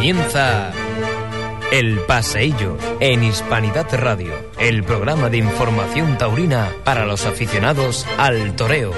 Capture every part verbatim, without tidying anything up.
Comienza El Paseillo en Hispanidad Radio, el programa de información taurina para los aficionados al toreo.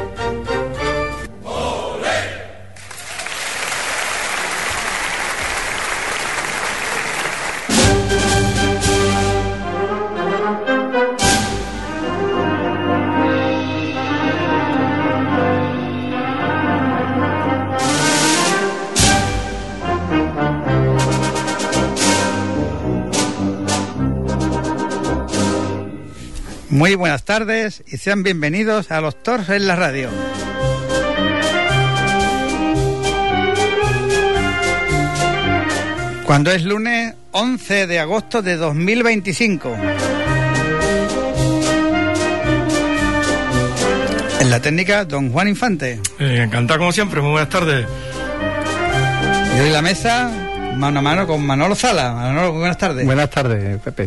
Muy buenas tardes y sean bienvenidos a Los Toros en la Radio. Cuando es lunes once de agosto de dos mil veinticinco. En la técnica, don Juan Infante. Eh, encantado como siempre, muy buenas tardes. Y hoy la mesa, mano a mano con Manolo Sala. Manolo, muy buenas tardes. Buenas tardes, Pepe.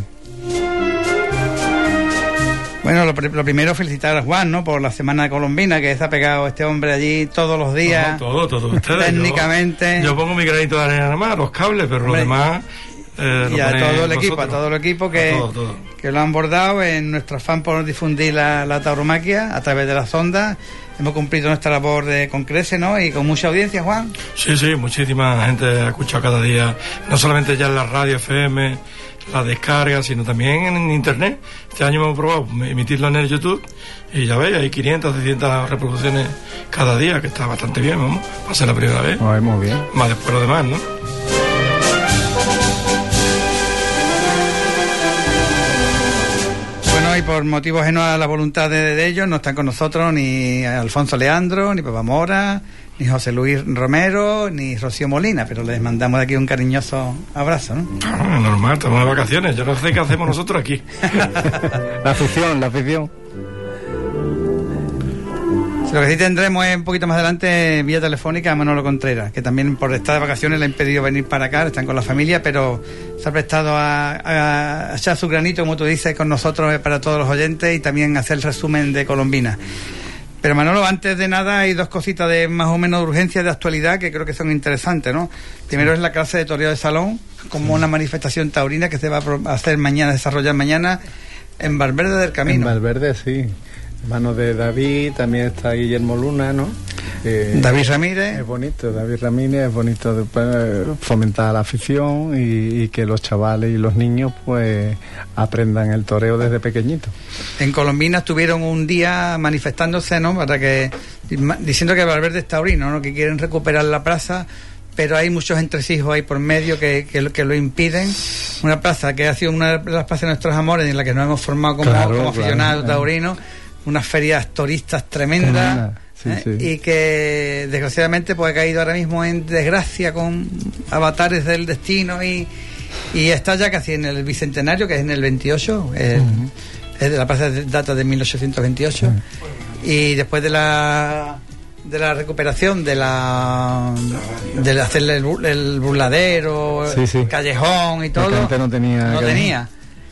Bueno, lo, lo primero felicitar a Juan, ¿no? Por la semana colombina que se ha pegado este hombre allí todos los días. No, todo, todo. Ustedes, técnicamente. Yo, yo pongo mi granito de arena nada más, los cables, pero hombre, lo demás. Eh, y lo a todo el equipo, vosotros. a todo el equipo que, todo, todo. que lo han bordado en nuestro afán por difundir la, la tauromaquia a través de las ondas. Hemos cumplido nuestra labor de, con crece, ¿no? Y con mucha audiencia, Juan. Sí, sí, muchísima gente ha escuchado cada día, no solamente ya en la radio F M, la descarga, sino también en internet. Este año hemos probado emitirlo en el YouTube y ya veis, hay quinientas, seiscientas reproducciones cada día, que está bastante bien, vamos, va a ser la primera vez. Ay, muy bien. Más después lo demás, ¿no? Bueno, y por motivos ajenos a la voluntad de, de ellos, no están con nosotros ni Alfonso Leandro, ni Pepa Mora, ni José Luis Romero, ni Rocío Molina, pero les mandamos de aquí un cariñoso abrazo, ¿no? Ah, normal, estamos de vacaciones, yo no sé qué hacemos nosotros aquí. La afición, la afición. Lo que sí tendremos es un poquito más adelante vía telefónica a Manolo Contreras, que también por estar de vacaciones le ha impedido venir para acá, están con la familia, pero se ha prestado a, a, a echar su granito, como tú dices, con nosotros para todos los oyentes y también hacer el resumen de Colombina. Pero Manolo, antes de nada hay dos cositas de más o menos urgencia de actualidad que creo que son interesantes, ¿no? Primero es la clase de toreo de salón, como una manifestación taurina que se va a hacer mañana, desarrollar mañana en Valverde del Camino. En Valverde, sí. Hermano de David, también está Guillermo Luna, ¿no? Eh, David Ramírez. Es bonito, David Ramírez, es bonito después fomentar la afición y, y que los chavales y los niños pues aprendan el toreo desde pequeñitos. En Colombina estuvieron un día manifestándose, ¿no? Para que, diciendo que Valverde es taurino, ¿no? Que quieren recuperar la plaza, pero hay muchos entresijos ahí por medio que, que, que lo impiden. Una plaza que ha sido una de las plazas de nuestros amores en la que nos hemos formado como, claro, como aficionados claro, taurinos. Unas ferias turistas tremendas. Tremenda, sí, ¿eh? sí. Y que desgraciadamente pues ha caído ahora mismo en desgracia con avatares del destino y, y está ya casi en el bicentenario, que es en el veintiocho. El, uh-huh. Es de la plaza de data de mil ochocientos veintiocho. Uh-huh. Y después de la de la recuperación de la de hacerle el, el burladero, sí, sí. Callejón y todo, la no tenía no que... tenía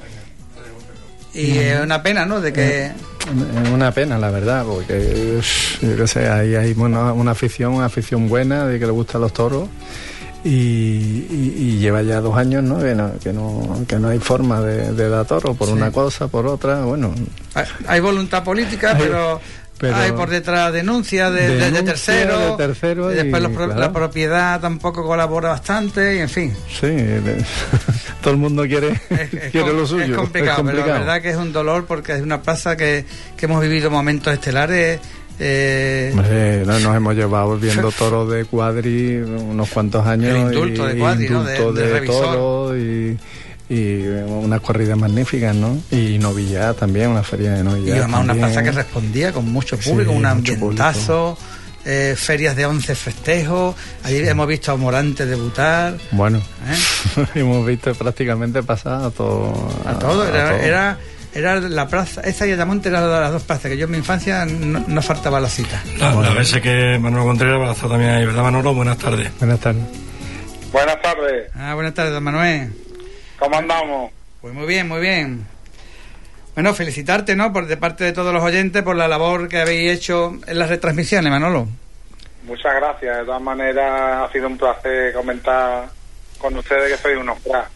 y es una pena, ¿no? De que es una pena, la verdad, porque yo qué sé, ahí hay una, una afición, una afición buena de que le gustan los toros y, y, y lleva ya dos años, ¿no? Que no, que no, que no hay forma de, de dar toro por sí. Una cosa, por otra, bueno. Hay, hay voluntad política, hay, pero, pero hay por detrás denuncias de, denuncia, de, de terceros, de tercero y después y, los, claro. La propiedad tampoco colabora bastante y en fin. Sí, de, todo el mundo quiere, es, es quiere com, lo suyo. Es complicado, es complicado, pero la verdad que es un dolor porque es una plaza que, que hemos vivido momentos estelares. Eh, Hombre, no, nos hemos llevado viendo toros de cuadri unos cuantos años. El indulto y, de cuadri, indulto ¿no? De, de, de, de toros y... y unas corridas magníficas, ¿no? Y Novillá también, una feria de Novillá. Y además también. Una plaza que respondía con mucho público, sí, un ambientazo, eh, ferias de once festejos. Allí sí. Hemos visto a Morante debutar. Bueno, ¿eh? hemos visto prácticamente pasar a todo. A, a todo, era, a todo. Era, era la plaza, esa y Ayamonte eran las dos plazas, que yo en mi infancia no, no faltaba la cita. La, bueno. la vez que Manolo Contreras va a estar también ahí, ¿verdad, Manolo? Buenas tardes. Buenas tardes. Buenas tardes. Ah, buenas tardes, don Manuel. ¿Cómo andamos? Pues muy bien, muy bien. Bueno, felicitarte, ¿no? Por de parte de todos los oyentes por la labor que habéis hecho en las retransmisiones, Manolo. Muchas gracias. De todas maneras, ha sido un placer comentar con ustedes que soy unos cracks.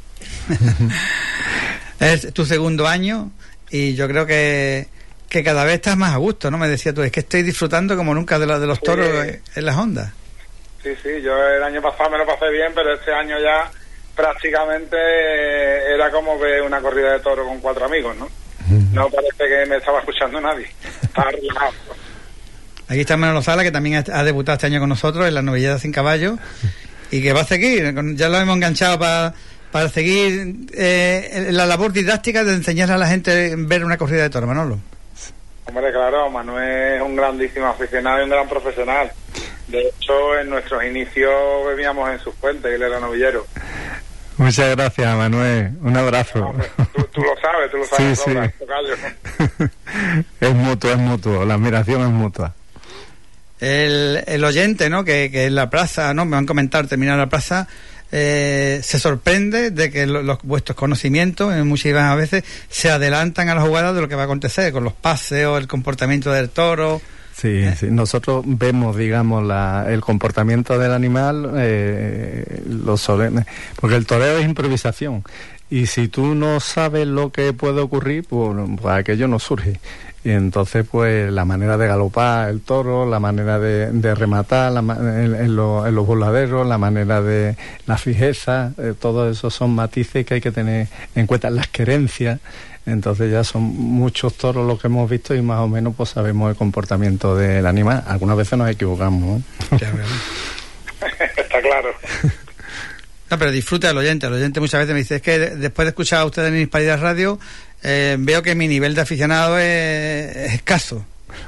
Es tu segundo año y yo creo que, que cada vez estás más a gusto, ¿no? Me decía tú, es que estoy disfrutando como nunca de, la, de los toros sí. en las ondas. Sí, sí, yo el año pasado me lo pasé bien, pero este año ya prácticamente era como ver una corrida de toros con cuatro amigos, ¿no? No parece que me estaba escuchando nadie. Estaba relajado. Aquí está Manolo Sala, que también ha debutado este año con nosotros en la novillada sin caballo y que va a seguir. Ya lo hemos enganchado para para seguir eh, la labor didáctica de enseñarle a la gente a ver una corrida de toros, Manolo. Hombre, claro, Manuel es un grandísimo aficionado y un gran profesional. De hecho, en nuestros inicios bebíamos en sus fuentes, él era novillero. Muchas gracias, Manuel. Un abrazo. No, hombre, tú, tú lo sabes, tú lo sabes. Sí, sobra, sí. Es mutuo, es mutuo. La admiración es mutua. El, el oyente, ¿no? Que, que en la plaza, ¿no? Me van a comentar, terminar la plaza, eh, se sorprende de que lo, los, vuestros conocimientos, en muchísimas veces, se adelantan a la jugada de lo que va a acontecer, con los paseos, el comportamiento del toro. Sí, ¿Eh? sí, nosotros vemos, digamos, la, el comportamiento del animal, eh, lo solemne, porque el toreo es improvisación, y si tú no sabes lo que puede ocurrir, pues, pues aquello no surge. Y entonces, pues, la manera de galopar el toro, la manera de, de rematar la, en, en, lo, en los voladeros, la manera de la fijeza, eh, todo eso son matices que hay que tener en cuenta, las querencias. Entonces ya son muchos toros los que hemos visto y más o menos pues sabemos el comportamiento del animal. Algunas veces nos equivocamos, ¿no? Está claro. No, pero disfruta el oyente. El oyente muchas veces me dice, es que después de escuchar a ustedes en Hispanidad Radio, eh, veo que mi nivel de aficionado es, es escaso.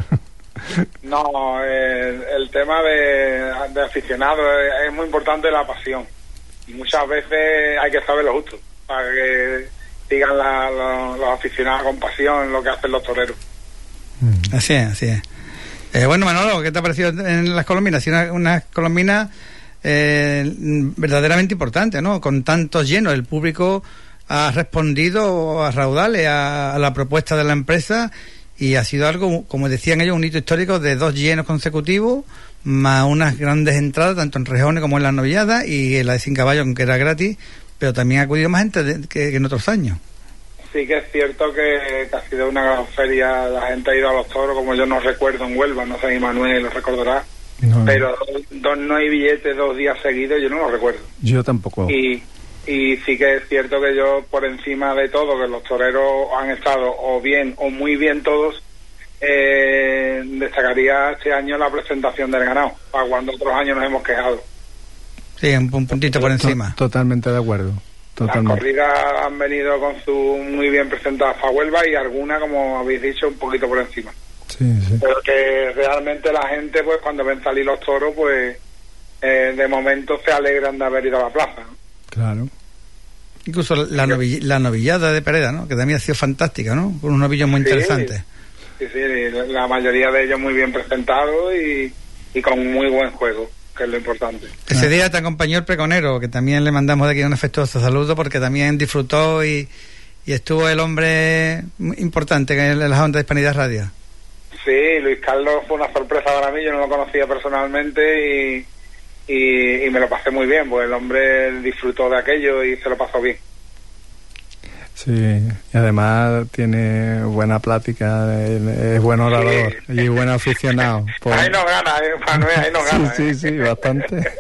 No, el, el tema de, de aficionado es, es muy importante, la pasión. Y muchas veces hay que saber lo justo para que digan la, la, los aficionados con pasión lo que hacen los toreros. Así es, así es. Eh, bueno, Manolo, ¿qué te ha parecido en las colombinas? Una, una colombina eh, verdaderamente importante, ¿no? Con tantos llenos, el público ha respondido a raudales a, a la propuesta de la empresa y ha sido algo, como decían ellos, un hito histórico de dos llenos consecutivos, más unas grandes entradas, tanto en rejones como en las novilladas, y en la de Sin Caballo, aunque era gratis, pero también ha acudido más gente de, que, que en otros años. Sí que es cierto que, que ha sido una gran feria, la gente ha ido a los toros, como yo no recuerdo en Huelva, no sé si Manuel lo recordará, no, pero dos, dos no hay billetes dos días seguidos, yo no lo recuerdo. Yo tampoco. Y, y sí que es cierto que yo, por encima de todo, que los toreros han estado o bien o muy bien todos, eh, destacaría este año la presentación del ganado, para cuando otros años nos hemos quejado. Sí, un, un puntito por encima. Totalmente de acuerdo. Totalmente. Las corridas han venido con su muy bien presentadas para Huelva y alguna, como habéis dicho, un poquito por encima. Sí, sí. Pero que realmente la gente, pues cuando ven salir los toros, pues eh, de momento se alegran de haber ido a la plaza, ¿no? Claro. Incluso la, novill- la novillada de Pereda, ¿no? Que también ha sido fantástica, ¿no? Con unos novillos muy interesantes. Sí, sí, la mayoría de ellos muy bien presentados y, y con muy buen juego, que es lo importante. Ese día te acompañó el pregonero, que también le mandamos de aquí un afectuoso saludo, porque también disfrutó y, y estuvo el hombre importante en las ondas de Hispanidad Radio. Sí, Luis Carlos fue una sorpresa para mí, yo no lo conocía personalmente y, y, y me lo pasé muy bien, pues el hombre disfrutó de aquello y se lo pasó bien. Sí, y además tiene buena plática, es buen orador, sí, y buen aficionado. Por... Ahí no gana, eh, Manuel, ahí no gana. Sí, sí, sí, bastante.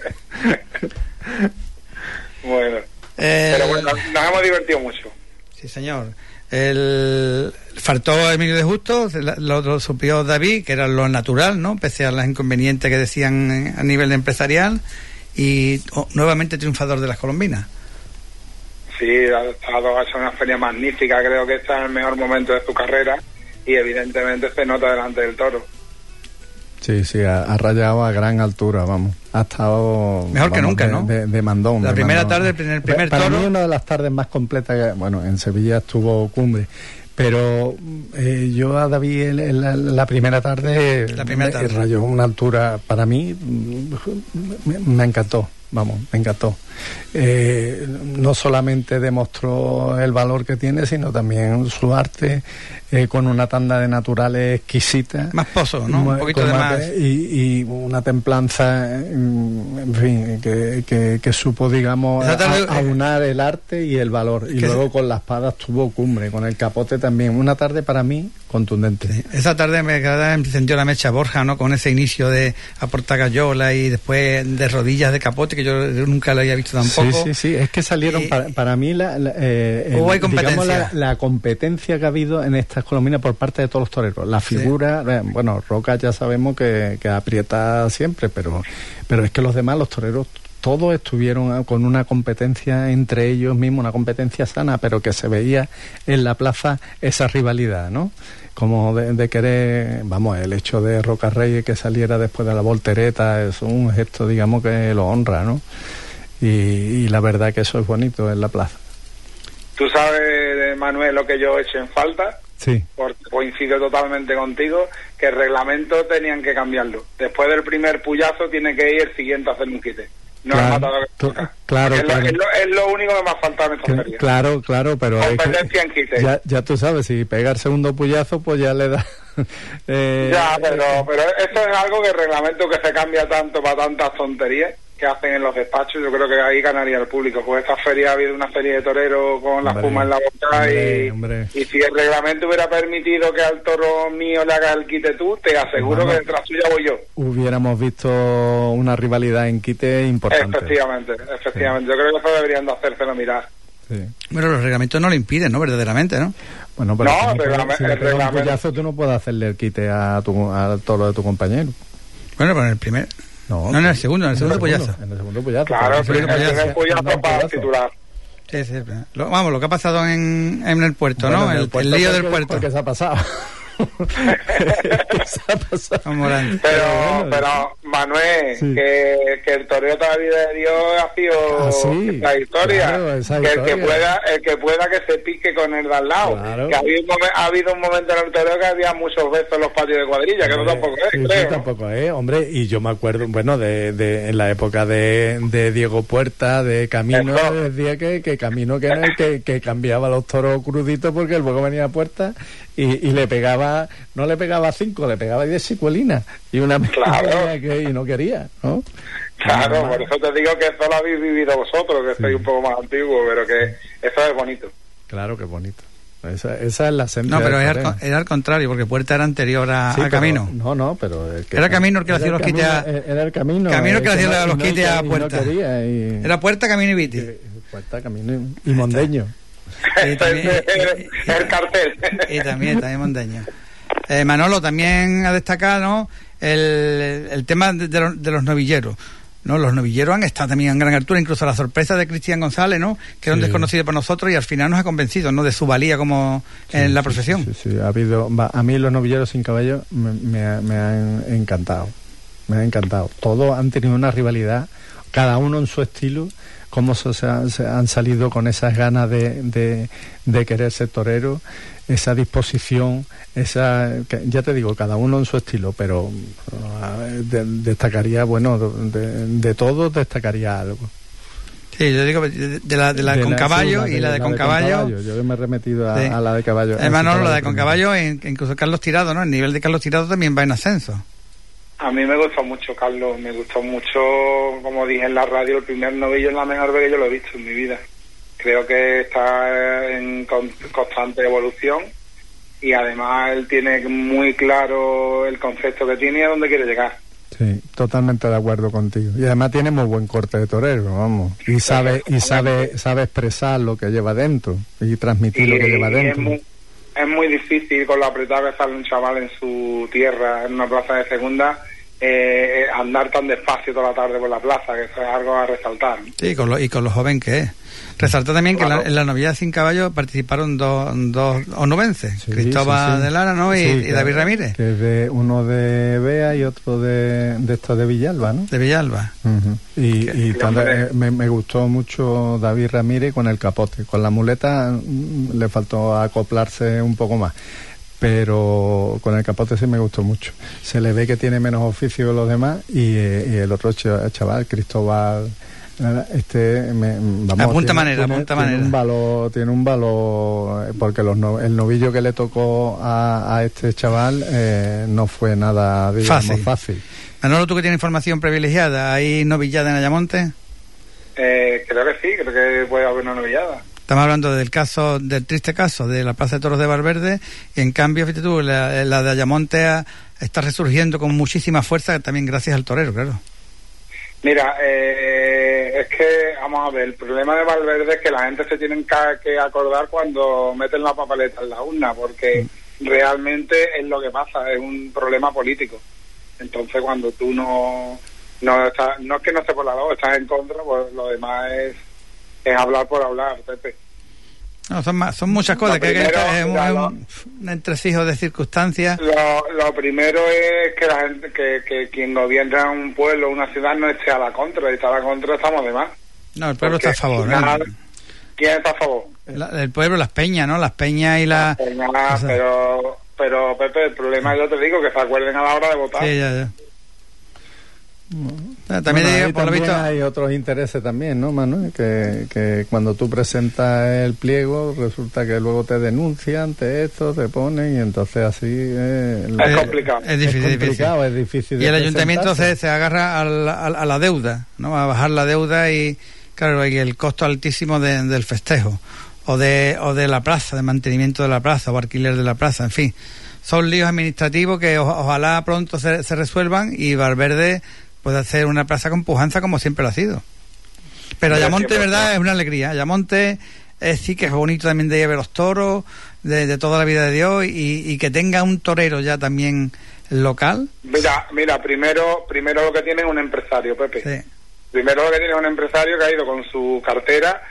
Bueno, eh... pero bueno, nos hemos divertido mucho. Sí, señor. El... Faltó Emilio de Justo, lo, lo supió David, que era lo natural, ¿no? Pese a las inconvenientes que decían a nivel empresarial, y oh, nuevamente triunfador de las colombinas. Sí, ha estado ha hecho una feria magnífica, creo que está en el mejor momento de su carrera y evidentemente se nota delante del toro. Sí, sí, ha, ha rayado a gran altura, vamos. Ha estado... Mejor vamos, que nunca, de, ¿no? De, de mandón. La de primera mandón. tarde, el primer, primer para toro... Para mí una de las tardes más completas, que, bueno, en Sevilla estuvo Cumbre, pero eh, yo a David en, en la, la primera tarde, la primera tarde. rayó una altura, para mí, me, me encantó. vamos, me encantó. Eh, no solamente demostró el valor que tiene, sino también su arte, eh, con una tanda de naturales exquisita. Más pozo, ¿no? Un poquito de más. Y, y una templanza, en fin, que, que, que supo, digamos, tarde, a, aunar el arte y el valor. Y luego se... con la espada estuvo cumbre, con el capote también. Una tarde para mí contundente. Sí. Esa tarde me encendió la mecha Borja, ¿no? Con ese inicio de Aportacayola y después de rodillas de capote, que yo nunca lo había visto tampoco. Sí, sí, sí. Es que salieron, y... para, para mí, la, la, eh, el, hay digamos, la, la competencia que ha habido en estas colombinas por parte de todos los toreros. La figura, sí. bueno, Roca ya sabemos que, que aprieta siempre, pero, pero es que los demás, los toreros, todos estuvieron con una competencia entre ellos mismos, una competencia sana, pero que se veía en la plaza esa rivalidad, ¿no? Como de, de querer, vamos, el hecho de Roca Reyes que saliera después de la voltereta es un gesto, digamos, que lo honra, ¿no? Y, y la verdad que eso es bonito en la plaza. ¿Tú sabes, Manuel, lo que yo he hecho en falta? Sí. Porque coincido totalmente contigo, que el reglamento tenían que cambiarlo. Después del primer puyazo tiene que ir el siguiente a hacer un quite. No claro, el matador que tú, claro, es, claro. Lo, es, lo, es lo único que me ha faltado en esta feria. Claro, claro, pero competencia en quite. Ya, ya tú sabes, si pega el segundo puyazo, pues ya le da. eh, ya, pero, pero esto es algo que el reglamento que se cambia tanto para tantas tonterías que hacen en los despachos, yo creo que ahí ganaría el público, pues esta feria ha habido una feria de toreros con la espuma en la boca, hombre, y, hombre. y si el reglamento hubiera permitido que al toro mío le haga el quite tú, te aseguro bueno, que detrás suya voy yo. Hubiéramos visto una rivalidad en quite importante. Efectivamente, efectivamente, sí. Yo creo que eso deberían de hacérselo mirar. Sí. Bueno, los reglamentos no lo impiden, ¿no? Verdaderamente, ¿no? Bueno, pero no, si no reglame, si el reglamento... un puyazo, tú no puedes hacerle el quite a tu, al toro de tu compañero. Bueno, pero en el primer... No, no, en el segundo, en el segundo puyazo. En el segundo puyazo. Claro, el primer puyazo para titular. Sí, sí. Lo, vamos, lo que ha pasado en, en el puerto, bueno, ¿no? El, el, puerto el lío del puerto. ¿Qué se ha pasado? se ha pasado? Pero, pero, pero Manuel, sí. que, que el toreo toda la vida de Dios ha sido ah, sí, la historia. Claro, esa que historia. el que pueda, el que pueda que se pique con el de al lado. Claro. Que ha habido, un momen, ha habido un momento en el toreo que había muchos besos en los patios de cuadrilla, que no tampoco es, sí, creo. Sí, tampoco es, hombre, y yo me acuerdo, bueno, de, de en la época de, de Diego Puerta, de Camino, Eso. decía que, que Camino que era el que, que cambiaba los toros cruditos porque luego venía a Puerta y, y le pegaba, no le pegaba cinco, le pegaba diez secuelinas y una claro. que y no quería, ¿no? Claro, por eso te digo que eso lo habéis vivido vosotros, que sí. soy un poco más antiguo, pero que eso es bonito. Claro que bonito. Esa, esa es la esencia. No, pero era al, era al contrario, porque Puerta era anterior a, sí, a Camino. Pero, no, no, pero... El que, era Camino el que le hacía los quites a... Era el Camino. Camino el que le hacía los no, quites no, a Puerta. No quería, y... Era Puerta, Camino y Viti. Puerta, Camino y Mondeño. Y también, y, y, el cartel. Y también, también Mondeño. Eh, Manolo, también ha destacado, ¿no?, el, el tema de, de, los, de los novilleros. No, los novilleros han estado también en gran altura, incluso la sorpresa de Cristian González, ¿no?, que era un sí. desconocido para nosotros y al final nos ha convencido, ¿no?, de su valía como sí, en la profesión. Sí, sí, sí, ha habido, a mí los novilleros sin caballo me, me, me han encantado, me han encantado. Todos han tenido una rivalidad, cada uno en su estilo, cómo se, se, se han salido con esas ganas de, de, de querer ser torero, esa disposición, esa, ya te digo, cada uno en su estilo, pero de, destacaría, bueno, de, de todos destacaría algo. Sí, yo digo de, de la, de la de con la, caballo sí, la y la de, la con, de caballo. con caballo. Yo me he remetido a, sí. a la de caballo. Hermano, la de con caballo, incluso Carlos Tirado, ¿no? El nivel de Carlos Tirado también va en ascenso. A mí me gustó mucho, Carlos, me gustó mucho, como dije en la radio, el primer novillo es la mejor vez que yo lo he visto en mi vida. Creo que está en constante evolución y además él tiene muy claro el concepto que tiene y a dónde quiere llegar. Sí, totalmente de acuerdo contigo. Y además tiene muy buen corte de torero, vamos. Y sabe y sabe sabe expresar lo que lleva dentro y transmitir y, lo que lleva dentro. Es muy, es muy difícil con lo apretado que sale un chaval en su tierra, en una plaza de segunda, eh, andar tan despacio toda la tarde por la plaza, que eso es algo a resaltar. Sí, con lo, y con lo joven que es. Resalta también claro. que en la, en la novillada sin caballo participaron dos, dos onubenses, sí, Cristóbal sí, sí. de Lara, ¿no? Y, sí, y David Ramírez. Que de, uno de Bea y otro de, de esto de Villalba, ¿no? De Villalba. Uh-huh. Y, que, y cuando, eh, me, me gustó mucho David Ramírez con el capote. Con la muleta mm, le faltó acoplarse un poco más. Pero con el capote sí me gustó mucho. Se le ve que tiene menos oficio que los demás y, y el otro chaval, Cristóbal Este, me, vamos, apunta tiene, manera, tiene, apunta tiene manera. Un valor, tiene un valor, porque los no, el novillo que le tocó a, a este chaval eh, no fue nada, digamos, fácil. fácil. Manolo, ¿tú que tienes información privilegiada? ¿Hay novillada en Ayamonte? Eh, creo que sí, creo que puede haber una novillada. Estamos hablando del caso, del triste caso de la Plaza de Toros de Valverde, y en cambio, fíjate tú, la, la de Ayamonte a, está resurgiendo con muchísima fuerza, también gracias al torero, claro. Mira, eh, es que, vamos a ver, el problema de Valverde es que la gente se tiene que acordar cuando meten la papeleta en la urna, porque mm. realmente es lo que pasa, es un problema político. Entonces, cuando tú no no estás, no es que no estés por la lado, estás en contra, pues lo demás es, es hablar por hablar, Pepe. No, son, más, son muchas cosas, lo que, primero, que es un, ya, es lo, un, un entresijo de circunstancias. Lo, lo primero es que la gente, que, que quien gobierna un pueblo, una ciudad, no esté a la contra, y está a la contra estamos de más. No, el pueblo Porque está a favor. Final, ¿no? ¿Quién está a favor? La, el pueblo, las peñas, ¿no? Las peñas y la... Las peñas, o sea, pero, pero, Pepe, el problema, yo te digo, que se acuerden a la hora de votar. Sí, ya, ya. Bueno, también, digo, por también lo visto hay otros intereses también, ¿no, Manuel? Que, que cuando tú presentas el pliego resulta que luego te denuncian, te esto, te ponen, y entonces así eh, es complicado. Es difícil, es complicado, es difícil. Y el ayuntamiento se, se agarra a la, a la deuda, ¿no? A bajar la deuda y, claro, y el costo altísimo de, del festejo o de o de la plaza, de mantenimiento de la plaza o alquiler de la plaza, en fin, son líos administrativos que o, ojalá pronto se, se resuelvan y Valverde puede hacer una plaza con pujanza como siempre lo ha sido. Pero Ayamonte, verdad, es una alegría. Ayamonte eh, sí que es bonito también de ver los toros, de, de toda la vida de Dios, y, y que tenga un torero ya también local. Mira, mira, primero primero lo que tiene es un empresario, Pepe. Sí. Primero lo que tiene es un empresario que ha ido con su cartera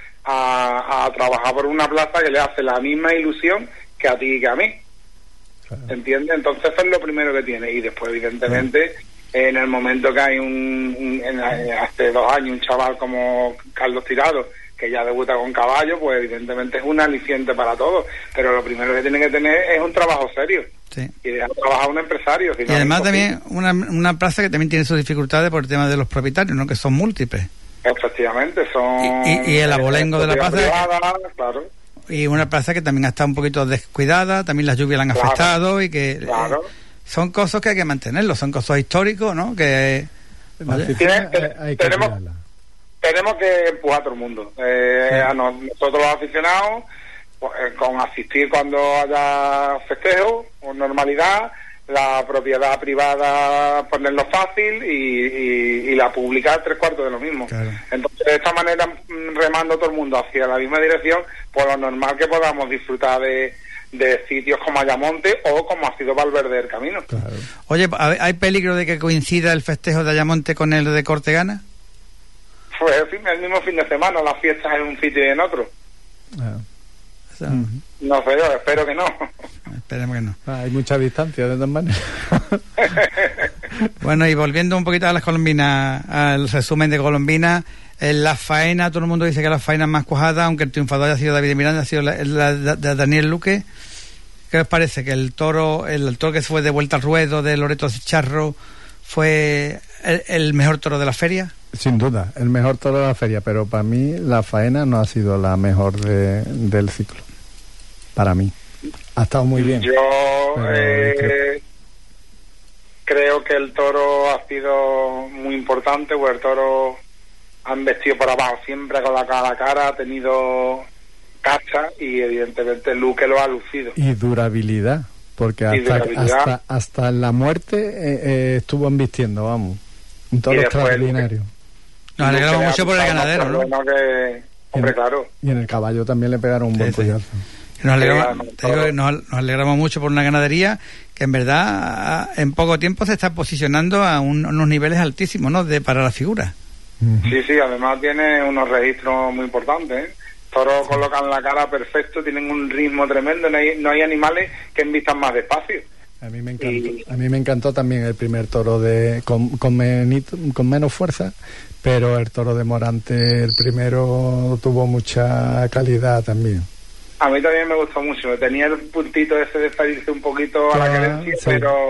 a, a trabajar por una plaza que le hace la misma ilusión que a ti y que a mí. Claro. ¿Entiendes? Entonces eso es lo primero que tiene. Y después, evidentemente... Sí. En el momento que hay un, un en, hace dos años un chaval como Carlos Tirado que ya debuta con caballo, pues evidentemente es un aliciente para todos, pero lo primero que tiene que tener es un trabajo serio. Sí. Y dejar trabajar un empresario. Si y no además también una, una plaza que también tiene sus dificultades por el tema de los propietarios, ¿no? Que son múltiples. Efectivamente, son... Y, y, y el abolengo eh, de la plaza... Privada, claro. Y una plaza que también está un poquito descuidada, también las lluvias la han claro, afectado y que... Claro. Eh, son cosas que hay que mantenerlos, son cosas históricos, ¿no? Que Tiene, te, hay que tenemos cuidarla. Tenemos que empujar a todo el mundo. Eh, sí. A nosotros los aficionados, pues, eh, con asistir cuando haya festejo o normalidad, la propiedad privada ponerlo fácil y, y, y la pública tres cuartos de lo mismo. Claro. Entonces, de esta manera, remando todo el mundo hacia la misma dirección, pues lo normal que podamos disfrutar de de sitios como Ayamonte o como ha sido Valverde del Camino. Claro. Oye, ¿hay peligro de que coincida el festejo de Ayamonte con el de Cortegana? Pues el mismo fin de semana, las fiestas en un sitio y en otro. Ah. O sea, uh-huh. No sé yo, espero que no. Esperemos que no. Ah, hay mucha distancia de todas maneras. Bueno, y volviendo un poquito a las colombinas, al resumen de Colombina, en la faena, todo el mundo dice que la faena más cuajada, aunque el triunfador haya sido David Miranda, ha sido la, la, la de Daniel Luque. ¿Qué os parece? ¿Que el toro, el, el toro que fue de vuelta al ruedo de Loreto Charro fue el, el mejor toro de la feria? Sin duda, el mejor toro de la feria, pero para mí la faena no ha sido la mejor de, del ciclo. Para mí. Ha estado muy bien. Yo eh, creo... creo que el toro ha sido muy importante, porque el toro han vestido por abajo siempre con la cara a la cara, ha tenido cacha y evidentemente Luque lo ha lucido. Y durabilidad, porque hasta, hasta, hasta la muerte eh, eh, estuvo embistiendo, vamos. Un toro extraordinario. Nos alegramos mucho por el ganadero, ¿no? Bueno que, hombre, claro. Y en el caballo también le pegaron un buen sí, sí. pollazo. Nos alegramos, te digo que nos, nos alegramos mucho por una ganadería que en verdad en poco tiempo se está posicionando a un, unos niveles altísimos, ¿no? De, para la figura. Sí, sí, además tiene unos registros muy importantes, ¿eh? Toros colocan la cara perfecto, tienen un ritmo tremendo, no hay, no hay animales que envistan más despacio. A mí me encantó, y... a mí me encantó también el primer toro de con, con, menito, con menos fuerza, pero el toro de Morante, el primero, tuvo mucha calidad también. A mí también me gustó mucho, tenía el puntito ese de salirse un poquito a la querencia, sí. pero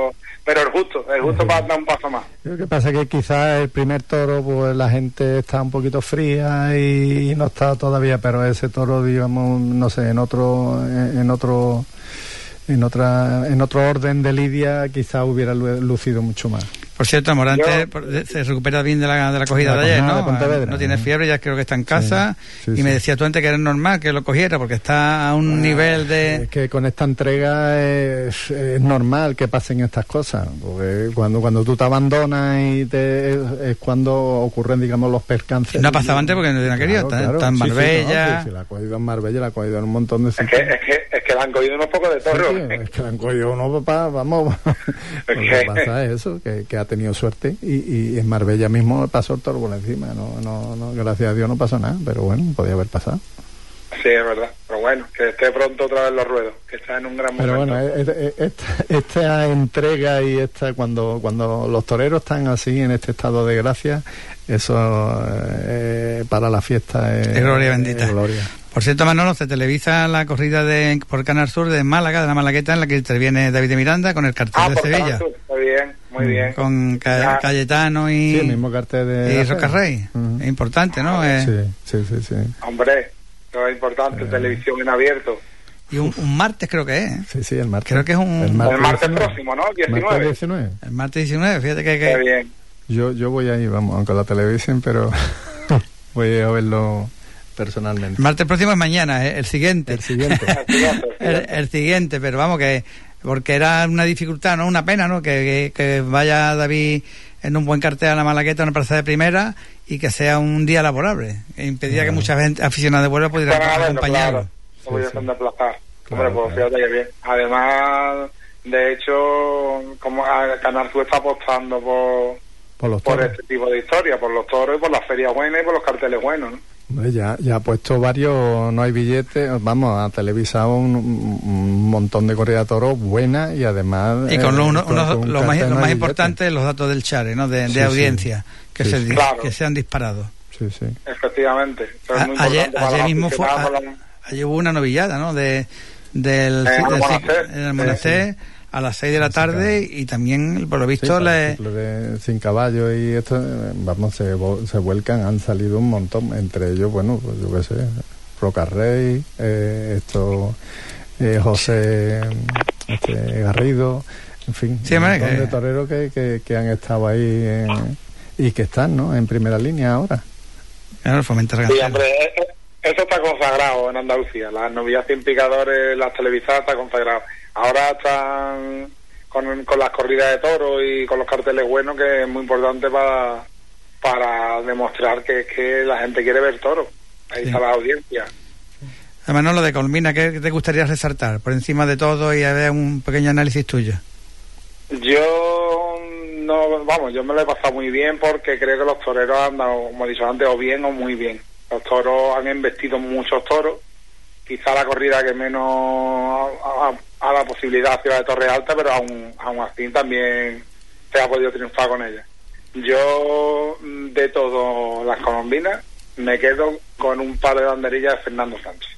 pero el justo, el justo para dar un paso más. Lo que pasa es que quizás el primer toro, pues la gente está un poquito fría y no está todavía, pero ese toro, digamos, no sé, en otro, en otro, en otra, en otro orden de lidia, quizás hubiera lucido mucho más. Por cierto, Morante yo, se recupera bien de la, de la cogida de ayer, ¿no? De no tiene fiebre, ya creo que está en casa. Sí, sí, y me decía tú antes que era normal que lo cogiera porque está a un ah, nivel de... Es que con esta entrega es, es normal que pasen estas cosas. Porque cuando cuando tú te abandonas y te, es, es cuando ocurren, digamos, los percances. No ha pasado antes porque no tiene querido. Está, claro, está en Marbella. Sí, sí, no, sí, la ha cogido en Marbella, la ha cogido en un montón de sitios. Es que, es que, es que le han cogido unos pocos de toros. Sí, es que le han cogido unos, papá, vamos. Lo que pasa es eso, que, que ha tenido suerte y, y en Marbella mismo pasó el toro por encima, no, no, no, gracias a Dios no pasó nada, pero bueno, podía haber pasado. Sí, es verdad, pero bueno, que esté pronto otra vez los ruedos, que está en un gran pero momento. Pero bueno, esta, esta entrega y esta cuando cuando los toreros están así en este estado de gracia, eso eh, para la fiesta es, es gloria bendita. Es gloria. Por cierto, Manolo, se televisa la corrida de por Canal Sur de Málaga, de la Malagueta, en la que interviene David de Miranda con el cartel ah, de por Sevilla. Sur. Muy bien, muy bien. Con Ca- Cayetano y, sí, el mismo cartel de y Rocarrey. Uh-huh. Es importante, ¿no? Ah, sí, sí, sí, sí. Hombre, eso es importante, eh. televisión en abierto. Y un, un martes creo que es. ¿eh? Sí, sí, el martes. Creo que es un... El martes, el martes próximo, ¿no? diecinueve. Martes diecinueve. El martes diecinueve, fíjate que... que... Está bien. Yo, yo voy ahí, vamos, aunque la televisión, pero voy a verlo... personalmente. El martes próximo es mañana, ¿eh? el siguiente. El siguiente. el, el siguiente, pero vamos, que porque era una dificultad, ¿no? Una pena, ¿no? Que, que, que vaya David en un buen cartel a la Malagueta, una plaza de primera, y que sea un día laborable, que impedía claro. que mucha gente aficionada de Huelva pudiera bueno, acompañarlo. Claro, no podía sí, sí. desplazar. Claro, Hombre, pues claro. fíjate que bien. Además, de hecho, como Canal Sur está apostando por, por, los por este tipo de historia, por los toros y por las ferias buenas y por los carteles buenos, ¿no? Ya, ya ha puesto varios, no hay billetes, vamos, ha televisado un, un montón de corridas de toros buenas y además... Y con lo, uno, uno, lo más, lo más importante, los datos del Chare, ¿no? De, de sí, audiencia, sí. que, sí, se, sí. Claro. que se han disparado. Sí, sí. Efectivamente. A, ayer ayer mismo fue, a, la... ayer hubo una novillada, ¿no? De, del, en del, Almonacé, del Almonacé sí, sí. a las seis de la tarde y también, por lo visto, sí, le... de Sin Caballo y esto, vamos, se, se vuelcan, han salido un montón, entre ellos, bueno, pues yo qué sé, Rocarrey, eh, esto, eh, José este, Garrido, en fin, sí, un montón que... de toreros que, que, que han estado ahí en, y que están, ¿no?, en primera línea ahora. Claro, fomentar sí, hombre, eso está consagrado en Andalucía, las novillas sin picadores, las televisadas está consagrado. Ahora están con, con las corridas de toros y con los carteles buenos, que es muy importante para para demostrar que, que la gente quiere ver toros. Ahí sí. está la audiencia. Manolo de Colmina, ¿qué te gustaría resaltar por encima de todo y haber un pequeño análisis tuyo? Yo no, vamos, yo me lo he pasado muy bien porque creo que los toreros han dado, como he dicho antes, o bien o muy bien. Los toros han embestido muchos toros. Quizá la corrida que menos a, a, a la posibilidad Ciudad de Torre Alta, pero aún, aún así también se ha podido triunfar con ella. Yo, de todas las colombinas, me quedo con un par de banderillas de Fernando Sánchez.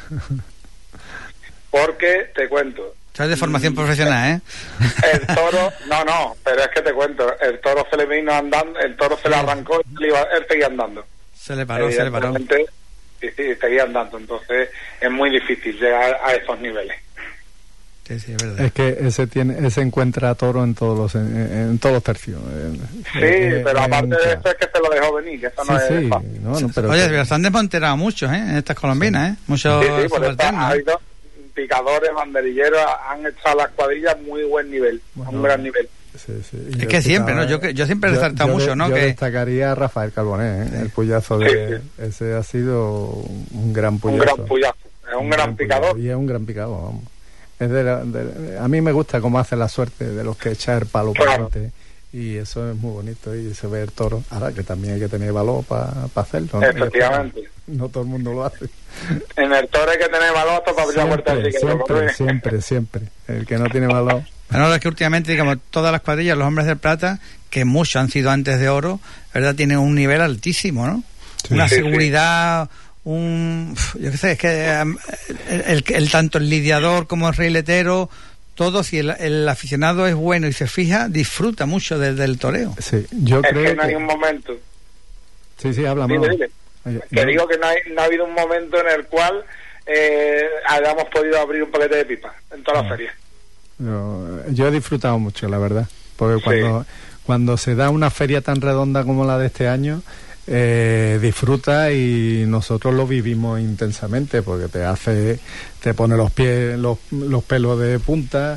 Porque, te cuento... Estás de formación profesional, ¿eh? El toro... No, no, pero es que te cuento, el toro se le vino andando, el toro se le arrancó y él seguía andando. Se le paró, se le paró. Sí, sí, seguía andando, entonces es muy difícil llegar a esos niveles. Sí, sí, es verdad. Es que ese tiene, ese encuentra a toro en todos los, en, en todos los tercios. Sí, eh, pero eh, aparte de eso es que se lo dejó venir, que eso sí, no sí, es fácil. No, no, pero Oye, pero se han desmonterado muchos, ¿eh? En estas colombinas, ¿eh? Muchos sí, sí, por eso ha habido picadores, banderilleros, han echado las cuadrillas muy buen nivel, bueno, a un gran nivel. Sí, sí. Es que siempre, ¿no? Yo, yo siempre he resaltado yo, mucho, yo ¿no? Yo que destacaría a Rafael Carbonet, ¿eh? Sí. El puyazo de... Sí, sí. Ese ha sido un gran puyazo. Un gran puyazo. Es un, un gran, gran picador. Y es un gran picador, vamos. Es de la, de, a mí me gusta cómo hace la suerte de los que echan el palo para claro. adelante. Y eso es muy bonito y se ve el toro. Ahora que también hay que tener valor para pa hacerlo, ¿no? Efectivamente. No todo el mundo lo hace. En el toro hay que tener valor hasta para abrir la puerta. Siempre, siempre, siempre, siempre. El que no tiene valor... Bueno, es que últimamente, digamos, todas las cuadrillas, los hombres del plata, que muchos han sido antes de oro, ¿verdad? Tienen un nivel altísimo, ¿no? Sí, Una sí, seguridad, sí. un... Yo qué sé, es que el, el, el, tanto el lidiador como el reiletero, todos, si el, el aficionado es bueno y se fija, disfruta mucho del, del toreo. Sí, yo es creo que no hay que... un momento. Sí, sí, hablamos. Dime, dime. Oye, que no. digo que no, hay, no ha habido un momento en el cual eh, hayamos podido abrir un paquete de pipas en toda la No. feria. Yo, yo he disfrutado mucho, la verdad, porque cuando, Sí. cuando se da una feria tan redonda como la de este año, eh, disfruta y nosotros lo vivimos intensamente, porque te hace, te pone los pies, los, los pelos de punta,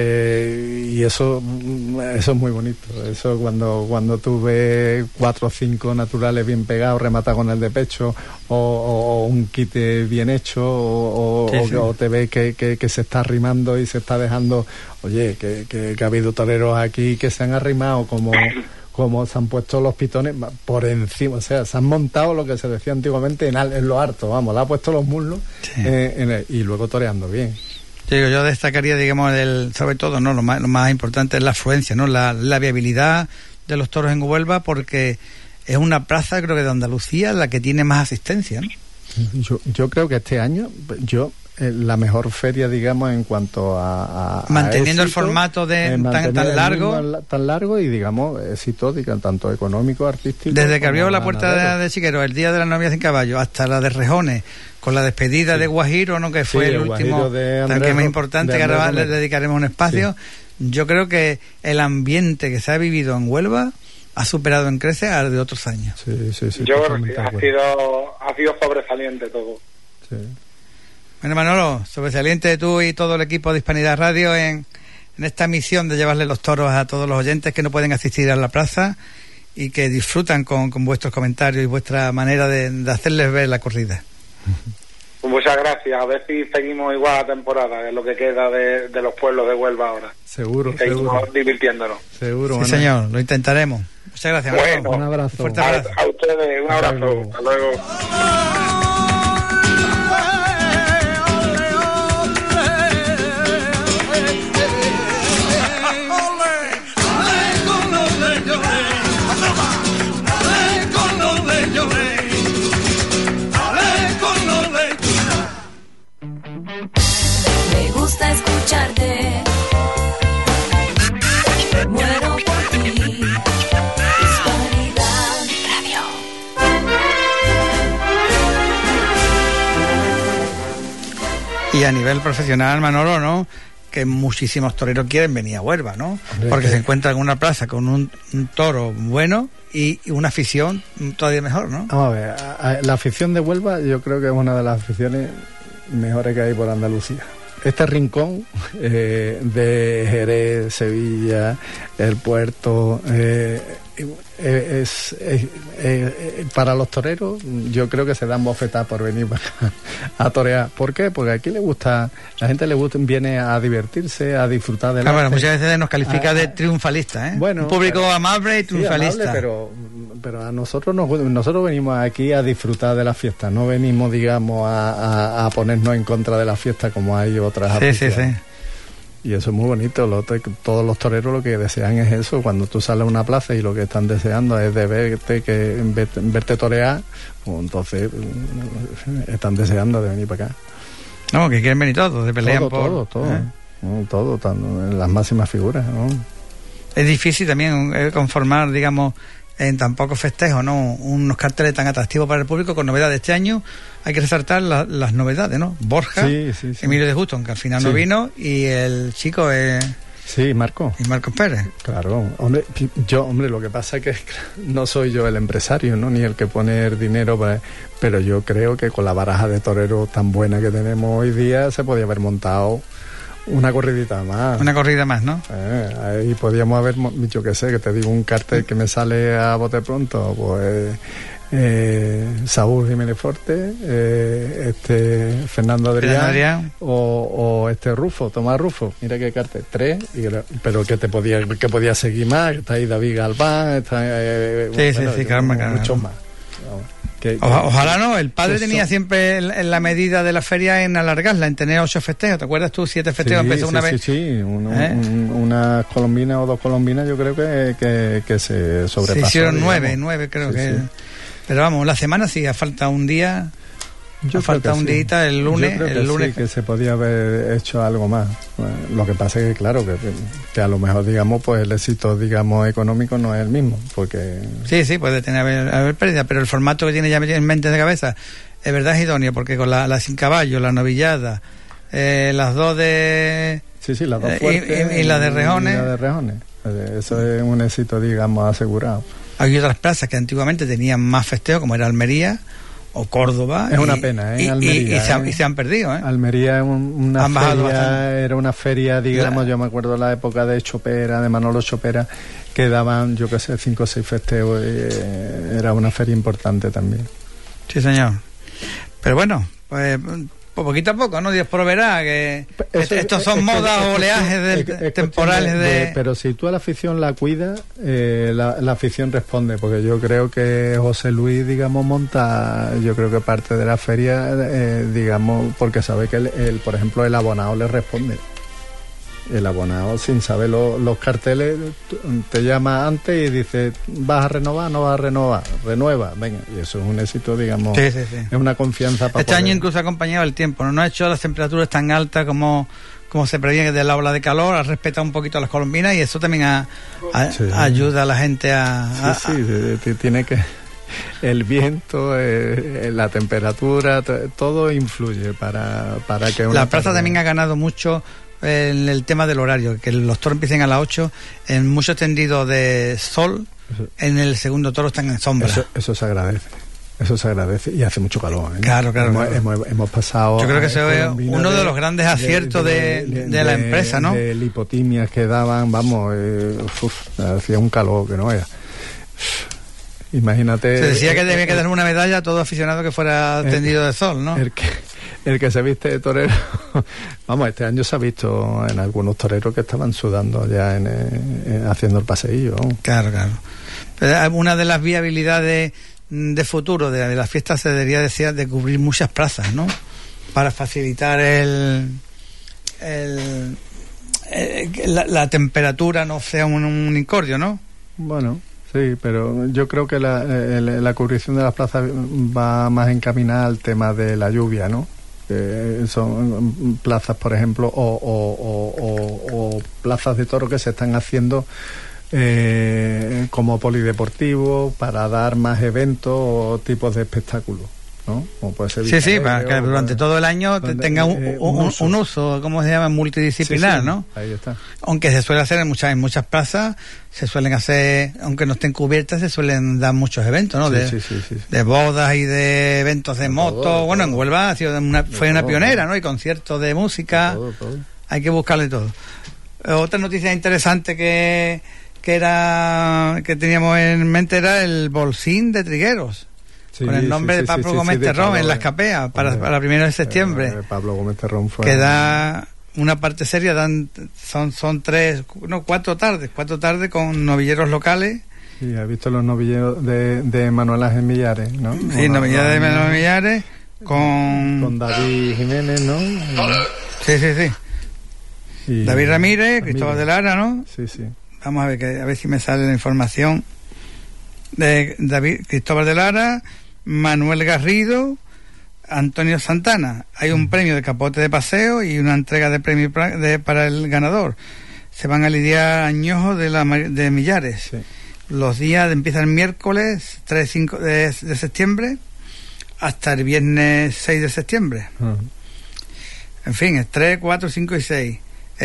eh, y eso, eso es muy bonito. Eso cuando, cuando tú ves cuatro o cinco naturales bien pegados, remata con el de pecho, o, o, o un quite bien hecho, o, Sí, o, sí. o te ves que, que, que se está arrimando y se está dejando. Oye, que, que, que ha habido toreros aquí que se han arrimado como, como se han puesto los pitones por encima, o sea, se han montado lo que se decía antiguamente en, al, en lo harto, vamos, le ha puesto los muslos, Sí. eh, en el- y luego toreando bien. Digo, yo destacaría, digamos, el, sobre todo, no, lo más, lo más importante es la afluencia, ¿no? La, la viabilidad de los toros en Huelva, porque es una plaza, creo que de Andalucía, la que tiene más asistencia, ¿no? Yo, yo creo que este año, yo eh, la mejor feria, digamos, en cuanto a, a- a Manteniendo el éxito, formato de eh, tan- mantener tan el largo. mismo la- tan largo y, digamos, éxito, diga, tanto económico, artístico. Desde que abrió como la puerta ganadero. de, de Chiquero, el día de la novia sin caballo, hasta la de Rejones, con la despedida Sí. de Guajiro, ¿no? Que fue Sí, el el último Guajiro de Andrés tanque más Ro- importante, de que ahora Andrés le Romero. dedicaremos un espacio. Yo creo que el ambiente que se ha vivido en Huelva ha superado en creces al de otros años. Sí, sí, sí. Yo creo totalmente que de ha acuerdo. sido, ha sido sobresaliente todo. Sí. Bueno, Manolo, sobresaliente tú y todo el equipo de Hispanidad Radio en, en esta misión de llevarle los toros a todos los oyentes que no pueden asistir a la plaza y que disfrutan con, con vuestros comentarios y vuestra manera de, de hacerles ver la corrida. Pues muchas gracias. A ver si seguimos igual la temporada, que es lo que queda de, de los pueblos de Huelva ahora. Seguro, Y seguimos seguro. divirtiéndonos. Seguro, Sí, Manuel. señor, lo intentaremos. Muchas gracias, Manolo. Bueno, Un abrazo. Fuerte A, abrazo. a ustedes, un Hasta abrazo. luego. Hasta luego. Me gusta escucharte. Muero por ti. Hispanidad Radio. Y a nivel profesional, Manolo, ¿no? Que muchísimos toreros quieren venir a Huelva, ¿no? Hombre, Porque que- se encuentran en una plaza con un, un toro bueno y, y una afición todavía mejor, ¿no? Vamos a ver, a- a- la afición de Huelva yo creo que es una de las aficiones mejores que hay por Andalucía. Este rincón eh, de Jerez, Sevilla, el puerto, eh, eh, es, es- eh, eh, para los toreros yo creo que se dan bofetadas por venir para acá a torear. ¿Por qué? Porque aquí le gusta, la gente le gusta, viene a divertirse, a disfrutar de la Ah, bueno, muchas veces nos califica Ah, de ah. triunfalista, ¿eh? Bueno, un público pero- amable y Sí, triunfalista. amable, pero, pero a nosotros nos, nosotros venimos aquí a disfrutar de la fiesta, no venimos, digamos, a, a- a ponernos en contra de la fiesta como hay otras Sí, sí, aficiones. sí. Y eso es muy bonito. Lo otro, todos los toreros lo que desean es eso. Cuando tú sales a una plaza y lo que están deseando es de verte, que verte, verte torear, pues entonces mm, están deseando de venir para acá. No, que quieren venir todos, de pelean todo, por... todo, todo, ¿eh? ¿no? Todo, tan- en las máximas figuras, ¿no? Es difícil también eh, conformar, digamos, en tan pocos festejos, ¿no? Unos carteles tan atractivos para el público con novedades. Este año hay que resaltar la- las novedades, ¿no? Borja, Sí, sí, sí. Emilio de Justo, aunque al final no Sí. vino, y el chico eh, Sí, Marco. y Marcos Pérez. Claro, hombre, yo, hombre, lo que pasa es que no soy yo el empresario, ¿no? Ni el que pone el dinero, para, pero yo creo que con la baraja de toreros tan buena que tenemos hoy día se podía haber montado una corridita más. Una corrida más, ¿no? Eh, ahí podíamos haber, mo- yo qué sé, que te digo un cartel que me sale a bote pronto, pues eh, Saúl Jiménez Forte, eh, este Fernando Adrián, Fernando Adrián. O, o este Rufo, Tomás Rufo, mira qué cartel, tres, y, que- pero que te podía, que podía seguir más, está ahí David Galván, está eh, Sí, sí, sí, yo- caramba, caramba. muchos más. Vamos, que- Oja- ojalá no, el padre que tenía son- siempre en, en la medida de la feria en alargarla, en tener ocho festejos. ¿Te acuerdas tú? Siete festejos, Sí, empezó sí, una sí, vez. sí, un- ¿Eh? un- unas colombinas o dos colombinas yo creo que, que, que se sobrepasó. Se hicieron digamos. nueve, nueve creo Sí, que. sí. Pero vamos, la semana sí, a falta un día. Yo falta un sí. día el lunes. Yo creo que el lunes sí, que se podía haber hecho algo más. Bueno, lo que pasa es que, claro, que, que a lo mejor, digamos, pues el éxito, digamos, económico no es el mismo, porque... Sí, sí, puede tener haber, haber pérdida, pero el formato que tiene ya en mente de cabeza es verdad es idóneo, porque con la, la sin caballo, la novillada, eh, las dos de... Sí, sí, las dos eh, fuertes. y, y, y la de Rejones. Y la de Rejones. Eso es un éxito, digamos, asegurado. Hay otras plazas que antiguamente tenían más festeo, como era Almería o Córdoba. Es y, una pena, ¿eh? Y, Almería, y, y, se, han, ¿eh? y se han perdido, ¿eh? Almería es un, una Han bajado feria, bastante. era una feria, digamos, La- yo me acuerdo de la época de Chopera, de Manolo Chopera, que daban, yo qué sé, cinco o seis festeos, eh, era una feria importante también. Sí, señor. Pero bueno, pues poquito a poco, ¿no? Dios proveerá, que Eso est- es- estos son es- modas es- o es- oleajes de- es- es cuestión temporales de... de- Pero si tú a la afición la cuidas, eh, la, la afición responde, porque yo creo que José Luis, digamos, monta, yo creo que parte de la feria, eh, digamos, porque sabe que, el, el, por ejemplo, el abonado le responde. El abonado, sin saber lo- los carteles, t- te llama antes y dice, ¿vas a renovar? ¿No vas a renovar? Renueva, venga. Y eso es un éxito, digamos, Sí, sí, sí. es una confianza para Este poder- año incluso ha acompañado el tiempo, ¿no? No ha hecho las temperaturas tan altas como, como se previene de la ola de calor, ha respetado un poquito a las colombinas y eso también a- a- Sí. ayuda a la gente a... a- Sí, sí, t- t- tiene que... El viento, eh, la temperatura, t- todo influye para, para que... una La plaza tarde- también ha ganado mucho en el tema del horario, que los toros empiecen a las ocho, en muchos tendidos de sol, Eso- en el segundo toro están en sombra. Eso, eso se agradece. Eso se agradece y hace mucho calor. ¿eh? Claro, claro, Hemos, claro. hemos, hemos pasado. Yo creo que a ese es Colombina uno de los grandes aciertos de- de la empresa, ¿no? De lipotimias que daban, vamos, eh, uf, hacía un calor que no era. Imagínate. Se decía que eh, debía que eh, darle una medalla a todo aficionado que fuera el- tendido de sol, ¿no? El que, el que se viste de torero, vamos, este año se ha visto en algunos toreros que estaban sudando ya en, eh, haciendo el paseillo. vamos. Claro, claro. Pero una de las viabilidades de futuro de, de las fiestas se debería decir de cubrir muchas plazas, ¿no? Para facilitar el, el, el- que la, la temperatura no sea un, un incordio, ¿no? Bueno, sí, pero yo creo que la, el- la cubrición de las plazas va más encaminada al tema de la lluvia, ¿no? Que son plazas, por ejemplo, o, o, o, o, o plazas de toro que se están haciendo eh, como polideportivo para dar más eventos o tipos de espectáculos, ¿no? Como puede ser Sí, sí, Vicareo, para que durante para- todo el año te- donde, tenga un, eh, un- un un uso. un uso, ¿cómo se llama? Multidisciplinar, Sí, sí, ¿no? Ahí está. Aunque se suele hacer en muchas en muchas plazas, se suelen hacer, aunque no estén cubiertas, se suelen dar muchos eventos, ¿no? Sí, de, sí, sí, sí, sí. de bodas y de eventos de De moto. todo, de bueno, en todo. Huelva ha sido una, fue De una todo, pionera, ¿no? ¿no? Y conciertos de música. Todo, todo. Hay que buscarle todo. Eh, Otra noticia interesante que, que era que teníamos en mente era el bolsín de Trigueros, Sí, con el nombre sí, de sí, Pablo sí, Gómez sí, de Terrón Pablo, en las eh. capeas para, Hombre, para la primera de septiembre, eh, Pablo Gómez Terrón fue que da una parte seria, dan son son tres, no, cuatro tardes, cuatro tardes con novilleros locales. Sí, has visto los novilleros de, de Manuel Ángel Millares, ¿no? Sí, Bueno, novilladas de con- Manuel Millares con, Con David Jiménez, ¿no? sí, sí, sí. Y- David Ramírez, Cristóbal de Lara, ¿no? Sí, sí. Vamos a ver que a ver si me sale la información de David Cristóbal de Lara, Manuel Garrido, Antonio Santana. Hay un premio de capote de paseo y una entrega de premio pra- de- para el ganador. Se van a lidiar añojos de la ma- de Millares. Sí. Los días empiezan el miércoles tres cinco de, de septiembre hasta el viernes seis de septiembre. Ah. En fin, es tres, cuatro, cinco y seis.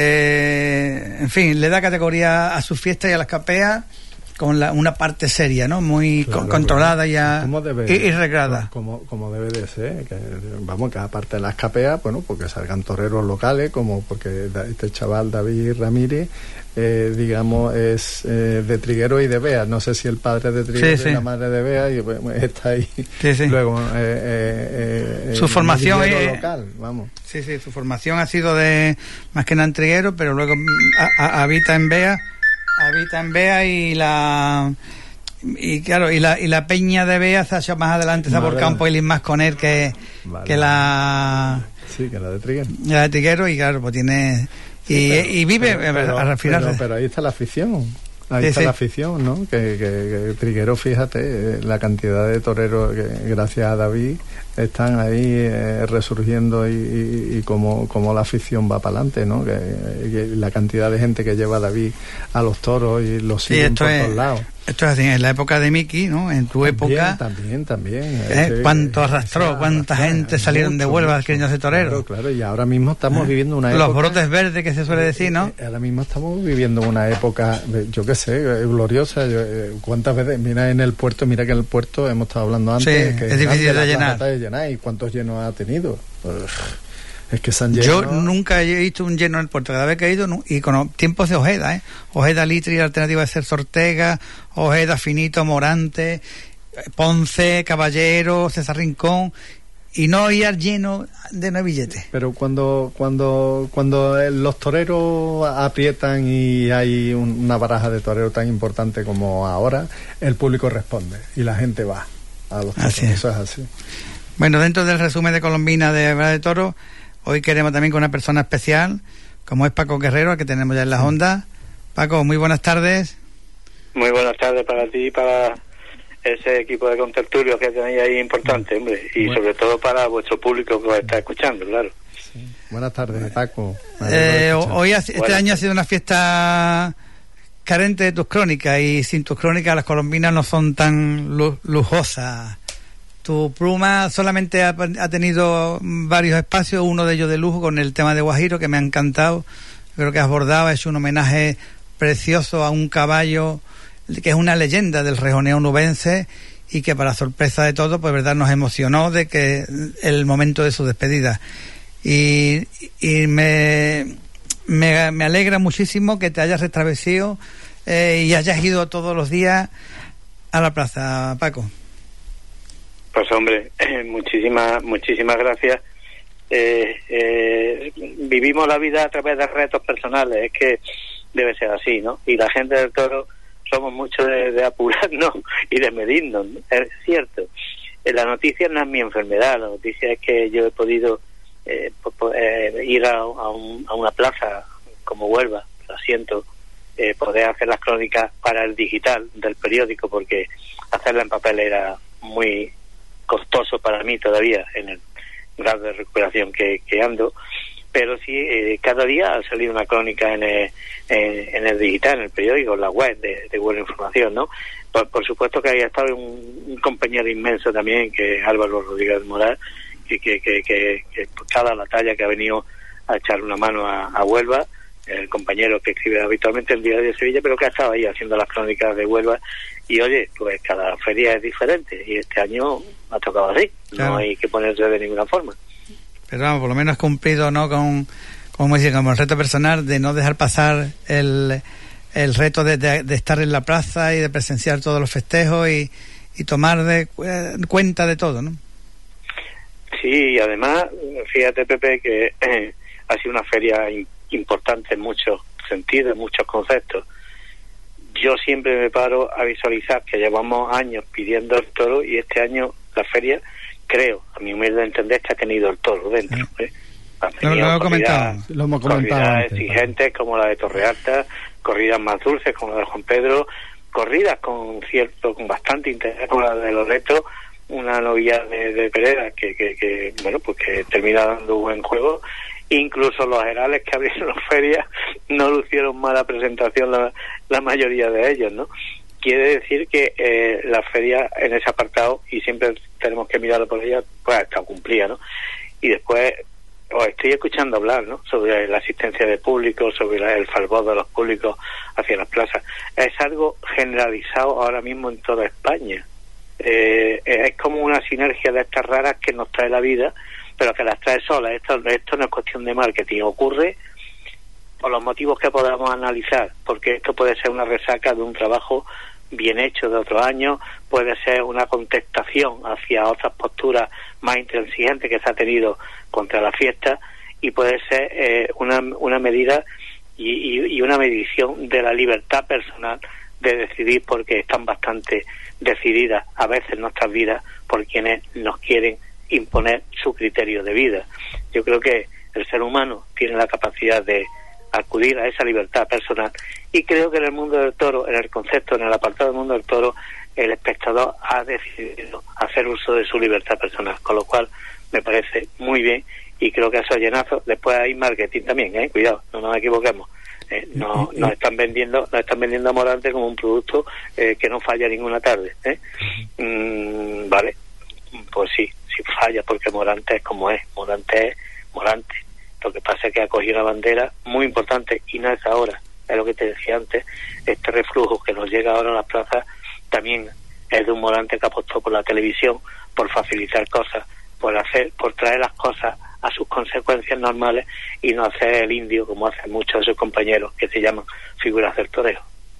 Eh, en fin, le da categoría a sus fiestas y a las capeas con la, una parte seria, ¿no? Muy Claro, co- controlada ya ¿Cómo debe, y, y reglada. Como, como debe de ser. Que, vamos, que aparte de las capeas, bueno, porque salgan toreros locales, como porque da- este chaval David Ramírez, eh, digamos, es eh, de Triguero y de Bea. No sé si el padre de Triguero Sí, sí. y la madre de Bea y, bueno, está ahí. Sí, sí. Luego, eh, eh, eh, Su el formación novillero es- local, vamos. Sí, sí, su formación ha sido de más que nada en Triguero, pero luego mm, a- a- habita en Bea, habita en Bea y la y claro, y la y la peña de Bea se ha hecho más adelante, se ha Más volcado un adelante. poquilín más con él que, Vale. que la Sí, que la de Triguero. la de Triguero y claro, pues tiene y, Pero- y vive pero, a- a pero- refinarse. pero- pero ahí está la afición. Ahí sí, está sí. la afición, ¿no? Que, que, que Trigueros, fíjate, la cantidad de toreros que gracias a David están ahí eh, resurgiendo y, y, y como, como la afición va para adelante, ¿no? Que, que la cantidad de gente que lleva a David a los toros y los Sí, siguen esto por es, todos lados. esto es así, en la época de Miki, ¿no? En tu época, También, también. ¿eh? Ese- ¿Cuánto arrastró? esa- ¿Cuánta arrastrar, gente salieron de Huelva mucho, queriendo ser torero? Claro, claro, y ahora mismo estamos viviendo una Los época... brotes verdes que se suele decir, ¿no? Eh, Ahora mismo estamos viviendo una época, eh, yo qué sé, eh, gloriosa. Yo, eh, ¿Cuántas veces? Mira en el puerto, mira que en el puerto hemos estado hablando antes. Sí, que es difícil grande de la llenar. plaza de llenar. ¿Y cuántos llenos ha tenido? Pues, es que se han llenado. Yo nunca he visto un lleno en el puerto, cada vez que he ido, nu- y con tiempos de Ojeda, ¿eh? Ojeda, Litri, la alternativa de ser Ortega, Ojeda, Finito, Morante, Ponce, Caballero, César Rincón, y no ir lleno de no billetes. Pero cuando cuando cuando eh, los toreros aprietan y hay un- una baraja de toreros tan importante como ahora, el público responde y la gente va a los toros. Así es. Eso es así. Bueno, dentro del resumen de Colombina de Verdad de Toro, hoy queremos también con una persona especial, como es Paco Guerrero, al que tenemos ya en las ondas. Paco, muy buenas tardes. Muy buenas tardes para ti y para ese equipo de contertulios que tenéis ahí importante, hombre, y Bueno. sobre todo para vuestro público que os está escuchando, claro. Buenas tardes, Paco. Me Eh, alegro de escuchar. hoy, ha- este Buenas año ha tardes. sido una fiesta carente de tus crónicas, y sin tus crónicas las colombinas no son tan lu- lujosas. Tu pluma solamente ha, ha tenido varios espacios, uno de ellos de lujo con el tema de Guajiro, que me ha encantado. Creo que has bordado, has hecho un homenaje precioso a un caballo que es una leyenda del rejoneo nubense, y que para sorpresa de todos, pues verdad, nos emocionó de que el momento de su despedida. Y, y me, me, me alegra muchísimo que te hayas retravesido eh, y hayas ido todos los días a la plaza, Paco. Pues hombre, muchísimas muchísimas gracias. Eh, eh, vivimos la vida a través de retos personales, es que debe ser así, ¿no? Y la gente del toro somos mucho de, de apurarnos y de medirnos, ¿no? Es cierto. Eh, La noticia no es mi enfermedad, la noticia es que yo he podido eh, po- po- eh, ir a, a, un- a una plaza como Huelva, lo siento, eh, poder hacer las crónicas para el digital del periódico, porque hacerla en papel era muy costoso para mí todavía en el grado de recuperación que, que ando, pero sí, eh, cada día ha salido una crónica en el, en, en el digital, en el periódico, en la web de, de Buena Información, ¿no? Por, por supuesto que ahí ha estado un, un compañero inmenso también, que es Álvaro Rodríguez Moral, que, que, que, que, que cada la talla que ha venido a echar una mano a, a Huelva, el compañero que escribe habitualmente el Diario de Sevilla, pero que ha estado ahí haciendo las crónicas de Huelva. Y oye, pues cada feria es diferente, y este año ha tocado así, Claro. no hay que ponerse de ninguna forma. Pero vamos, por lo menos has cumplido, ¿no? Con, como dice, como el reto personal de no dejar pasar el, el reto de, de, de estar en la plaza y de presenciar todos los festejos y, y tomar de, eh, cuenta de todo, ¿no? Sí, y además, fíjate, Pepe, que eh, ha sido una feria in- importante en muchos sentidos, en muchos conceptos. Yo siempre me paro a visualizar que llevamos años pidiendo el toro, y este año la feria, creo, a mi humilde entender, que ha tenido el toro dentro. ¿eh? Ha Lo, tenido lo he comentado. corridas- Lo hemos comentado corridas antes, exigentes como la de Torrealta, corridas más dulces como la de Juan Pedro, corridas con cierto, con bastante interés como la de Loreto, una novilla de, de Pereira que, que, que, bueno, pues que termina dando buen juego. Incluso los herales que abrieron las ferias no lucieron mala presentación la, la mayoría de ellos, ¿no? Quiere decir que eh, la feria en ese apartado, y siempre tenemos que mirarlo por ella, pues ha estado cumplida, ¿no? Y después os estoy escuchando hablar, ¿no?, sobre la asistencia de público, sobre la, el fervor de los públicos hacia las plazas. Es algo generalizado ahora mismo en toda España. Eh, es como una sinergia de estas raras que nos trae la vida, pero que las trae solas. Esto, esto no es cuestión de marketing, ocurre por los motivos que podamos analizar, porque esto puede ser una resaca de un trabajo bien hecho de otros años, puede ser una contestación hacia otras posturas más intransigentes que se ha tenido contra la fiesta, y puede ser eh, una, una medida y, y, y una medición de la libertad personal de decidir, porque están bastante decididas a veces nuestras vidas por quienes nos quieren imponer su criterio de vida. Yo creo que el ser humano tiene la capacidad de acudir a esa libertad personal. Y creo que en el mundo del toro, en el concepto, en el apartado del mundo del toro, el espectador ha decidido hacer uso de su libertad personal, con lo cual me parece muy bien, y creo que esos llenazos, después hay marketing también, ¿eh? Cuidado, no nos equivoquemos. Eh, no, nos están vendiendo, nos están vendiendo a Morante como un producto eh, que no falla ninguna tarde, ¿eh? Mm, vale, pues sí, sí falla, porque Morante es como es, Morante es Morante. Lo que pasa es que ha cogido una bandera muy importante, y no es ahora, es lo que te decía antes, este reflujo que nos llega ahora a las plazas también es de un Morante que apostó por la televisión, por facilitar cosas, por hacer, por traer las cosas a sus consecuencias normales y no hacer el indio como hacen muchos de sus compañeros que se llaman figuras del toreo.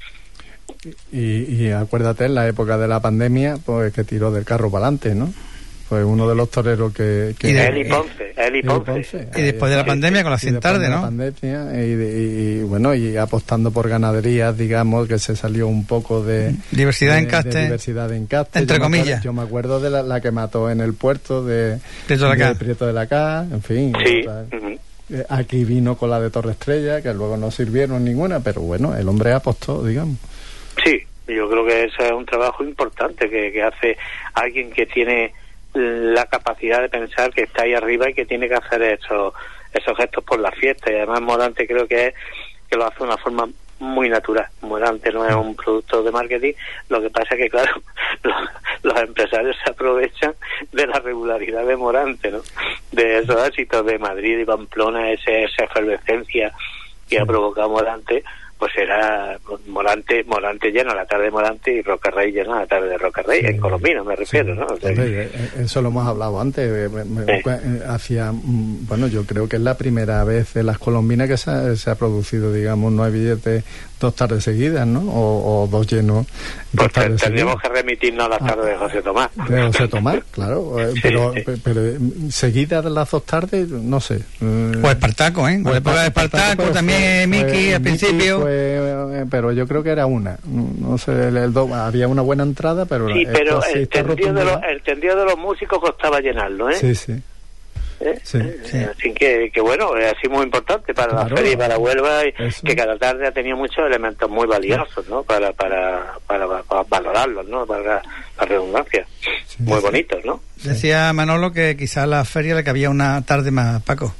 Y, y acuérdate, en la época de la pandemia, pues que tiró del carro para adelante, ¿no? Pues uno de los toreros que... que y de, Eli Ponce, Eli Ponce. Ponce. Y después de la pandemia, con la cien tarde, ¿no? La pandemia, y, de, y bueno, y apostando por ganaderías, digamos, que se salió un poco de... Diversidad de, en caste. De diversidad en caste. Entre yo comillas. Me acuerdo, yo me acuerdo de la, la que mató en el puerto de Prieto de la Cá. Prieto de la Cá, en fin. Sí. Otra, eh, aquí vino con la de Torre Estrella, que luego no sirvieron ninguna, pero bueno, el hombre apostó, digamos. Sí, yo creo que eso es un trabajo importante que, que hace alguien que tiene la capacidad de pensar que está ahí arriba y que tiene que hacer esos esos gestos por la fiesta. Y además Morante creo que es que lo hace de una forma muy natural. Morante no es un producto de marketing, lo que pasa es que claro, los, los empresarios se aprovechan de la regularidad de Morante, ¿no? De esos éxitos de Madrid y Pamplona, ese, esa efervescencia que ha provocado Morante. Pues era Morante, Morante llena la tarde de Morante y Rocarrey llena la tarde de Rocarrey, sí, en Colombino me refiero, sí, ¿no? O sea, hombre, eso lo hemos hablado antes, me, me, sí. Hacía, bueno, yo creo que es la primera vez en las colombinas que se ha, se ha producido, digamos, no hay billetes dos tardes seguidas, ¿no? O, o dos llenos. Pues te, tendríamos que remitirnos a las tardes ah, de José Tomás. De José Tomás, claro, sí, pero, sí. pero seguidas las dos tardes, no sé. O Espartaco, ¿eh? O Espartaco, Espartaco pues, también fue, Miki fue, al principio. Fue, pero yo creo que era una, no sé, el, el do, había una buena entrada, pero sí, pero el tendido, de los, el tendido de los músicos costaba llenarlo, ¿eh? Sí, sí. ¿Eh? Sí, sí. Así que, que bueno, es así muy importante para claro, la feria y para Huelva, y que cada tarde ha tenido muchos elementos muy valiosos, ¿no? Para para, para, para valorarlos, ¿no? Para la redundancia, sí, muy sí. bonitos, ¿no? Decía Manolo que quizás la feria le cabía una tarde más, Paco.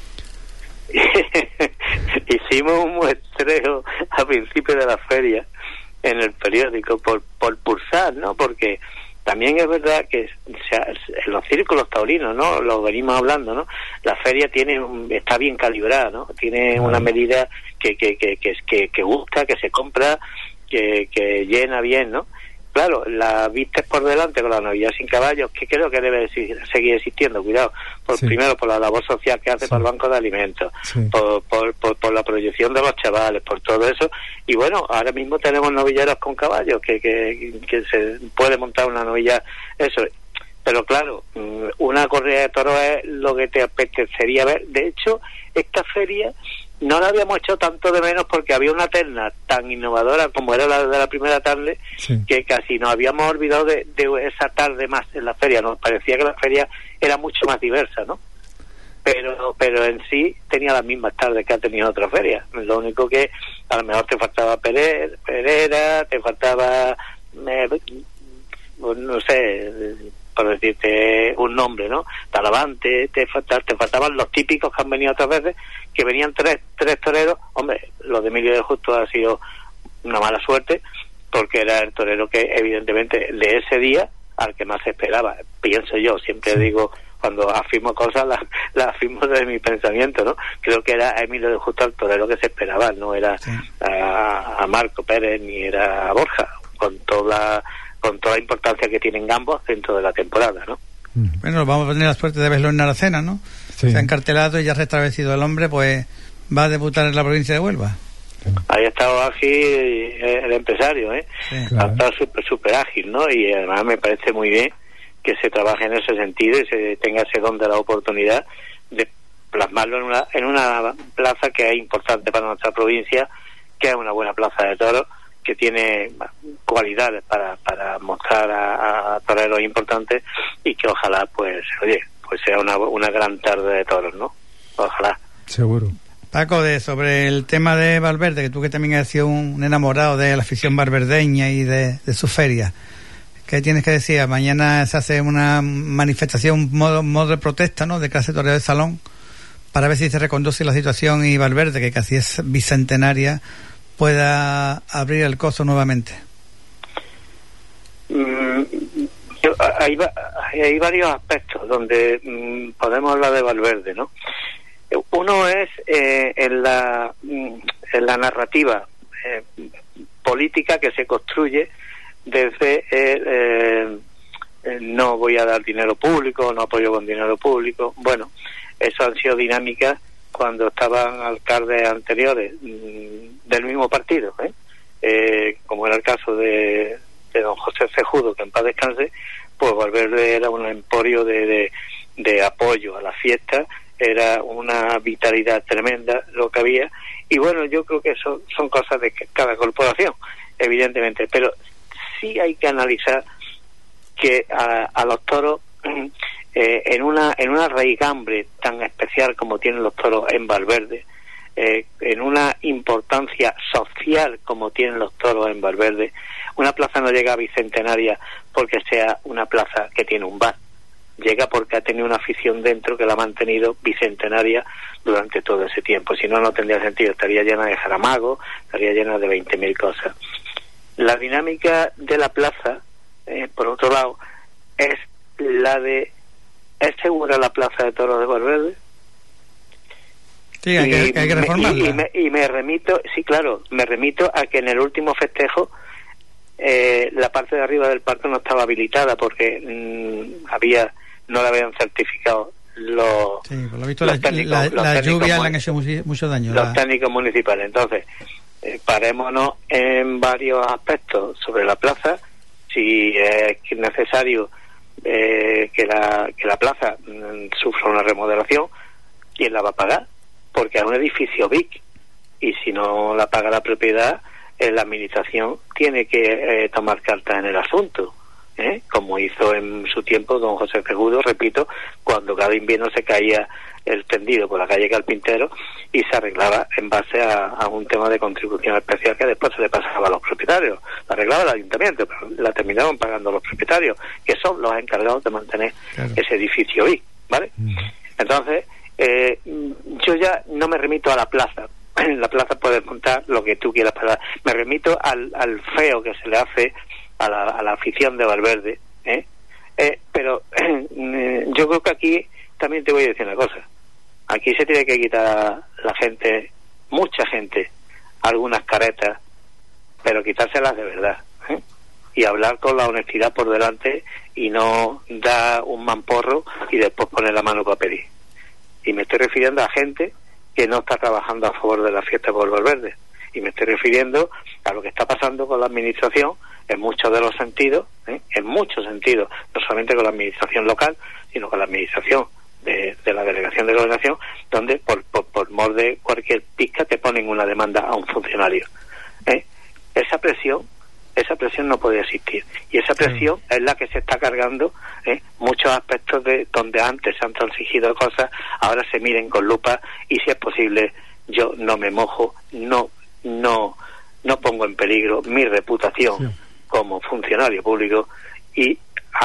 Hicimos un muestreo a principio de la feria en el periódico por, por pulsar, ¿no? Porque también es verdad que o sea, en los círculos taurinos, ¿no? Lo venimos hablando, ¿no? La feria tiene un, está bien calibrada, ¿no? Tiene una medida que que que que, que, que gusta, que se compra, que, que llena bien, ¿no? Claro, la vistes por delante con la novilla sin caballos, que creo que debe seguir existiendo, cuidado, por sí. primero por la labor social que hace sí. para el Banco de Alimentos, sí. por, por, por, por la proyección de los chavales, por todo eso, y bueno, ahora mismo tenemos novilleros con caballos, que, que, que se puede montar una novilla, eso, pero claro, una corrida de toros es lo que te apetecería ver. De hecho, esta feria no la habíamos hecho tanto de menos porque había una terna tan innovadora como era la de la primera tarde, sí. que casi nos habíamos olvidado de, de esa tarde más en la feria. Nos parecía que la feria era mucho más diversa, ¿no? Pero pero en sí tenía las mismas tardes que ha tenido otra feria. Lo único que a lo mejor te faltaba Pereira, Pereira te faltaba, eh, no sé, por decirte un nombre, ¿no? Talavante, te, falta, te faltaban los típicos que han venido otras veces, que venían tres tres toreros. Hombre, lo de Emilio de Justo ha sido una mala suerte, porque era el torero que evidentemente de ese día al que más se esperaba, pienso yo, siempre sí. digo, cuando afirmo cosas las, las afirmo desde mi pensamiento, ¿no? Creo que era Emilio de Justo el torero que se esperaba, no era sí. a, a Marco Pérez ni era a Borja, con toda con toda la importancia que tienen ambos dentro de la temporada, ¿no? Bueno, vamos a tener la suerte de verlo en Aracena, ¿no? Sí. Se ha encartelado y ya restablecido el hombre, pues va a debutar en la provincia de Huelva. Sí. Ahí ha estado ágil el empresario, ¿eh? Sí, claro. Ha estado súper super ágil, ¿no? Y además me parece muy bien que se trabaje en ese sentido y se tenga ese don de la oportunidad de plasmarlo en una, en una plaza que es importante para nuestra provincia, que es una buena plaza de toros, que tiene cualidades para, para mostrar a, a toreros importantes, y que ojalá, pues, oye, pues sea una, una gran tarde de toros, ¿no? Ojalá. Seguro. Paco, de sobre el tema de Valverde, que tú que también has sido un, un enamorado de la afición valverdeña y de, de su feria, ¿qué tienes que decir? Mañana se hace una manifestación, un modo, modo de protesta, ¿no?, de clase toreo de salón, para ver si se reconduce la situación y Valverde, que casi es bicentenaria, pueda abrir el coso nuevamente. Mm, yo, hay, hay varios aspectos donde mm, podemos hablar de Valverde, ¿no? Uno es eh, en la en la narrativa eh, política que se construye desde el, eh, el no voy a dar dinero público, no apoyo con dinero público. Bueno, eso han sido dinámicas cuando estaban alcaldes anteriores mmm, del mismo partido, ¿eh? Eh, como era el caso de, de don José Cejudo, que en paz descanse, pues Valverde era un emporio de, de, de apoyo a la fiesta, era una vitalidad tremenda lo que había, y bueno, yo creo que eso son cosas de cada corporación, evidentemente, pero sí hay que analizar que a, a los toros eh, en una en una raigambre tan especial como tienen los toros en Valverde, eh, en una importancia social como tienen los toros en Valverde, una plaza no llega a bicentenaria porque sea una plaza que tiene un bar, llega porque ha tenido una afición dentro que la ha mantenido bicentenaria durante todo ese tiempo. Si no, no tendría sentido, estaría llena de jaramagos, estaría llena de veinte mil cosas. La dinámica de la plaza, eh, por otro lado, es la de ¿es segura la plaza de toros de Valverde? Sí, hay que, hay que reformarla. Y, y, me, y me remito, sí, claro, me remito a que en el último festejo eh, la parte de arriba del parque no estaba habilitada porque mmm, había no le habían certificado los, sí, por lo visto los la, técnicos, la, los la técnicos lluvia le han hecho mucho, mucho daño. Los la... técnicos municipales. Entonces, eh, parémonos en varios aspectos sobre la plaza. Si es necesario eh, que la que la plaza mm, sufra una remodelación, ¿quién la va a pagar? Porque es un edificio B I C y si no la paga la propiedad, eh, la administración tiene que eh, tomar cartas en el asunto. ¿Eh? Como hizo en su tiempo don José Cejudo, repito, cuando cada invierno se caía el tendido por la calle Carpintero y se arreglaba en base a, a un tema de contribución especial que después se le pasaba a los propietarios. La arreglaba el ayuntamiento, pero la terminaban pagando los propietarios, que son los encargados de mantener claro. ese edificio ahí, ¿vale? Uh-huh. Entonces, eh, yo ya no me remito a la plaza. En la plaza puedes montar lo que tú quieras, para me remito al, al feo que se le hace a la, a la afición de Valverde, ¿eh? Eh, pero eh, yo creo que aquí también te voy a decir una cosa. Aquí se tiene que quitar la gente, mucha gente, algunas caretas, pero quitárselas de verdad, ¿eh? Y hablar con la honestidad por delante y no dar un mamporro y después poner la mano para pedir. Y me estoy refiriendo a gente que no está trabajando a favor de la fiesta por Valverde. Y me estoy refiriendo a lo que está pasando con la administración en muchos de los sentidos, ¿eh? en muchos sentidos, no solamente con la administración local, sino con la administración de, de la delegación de gobernación, donde por, por, por mor de cualquier pizca te ponen una demanda a un funcionario. ¿eh? Esa presión, esa presión no puede existir. Y esa presión es la que se está cargando ¿eh? muchos aspectos de donde antes se han transigido cosas, ahora se miren con lupa y si es posible yo no me mojo, no no no pongo en peligro mi reputación sí. como funcionario público y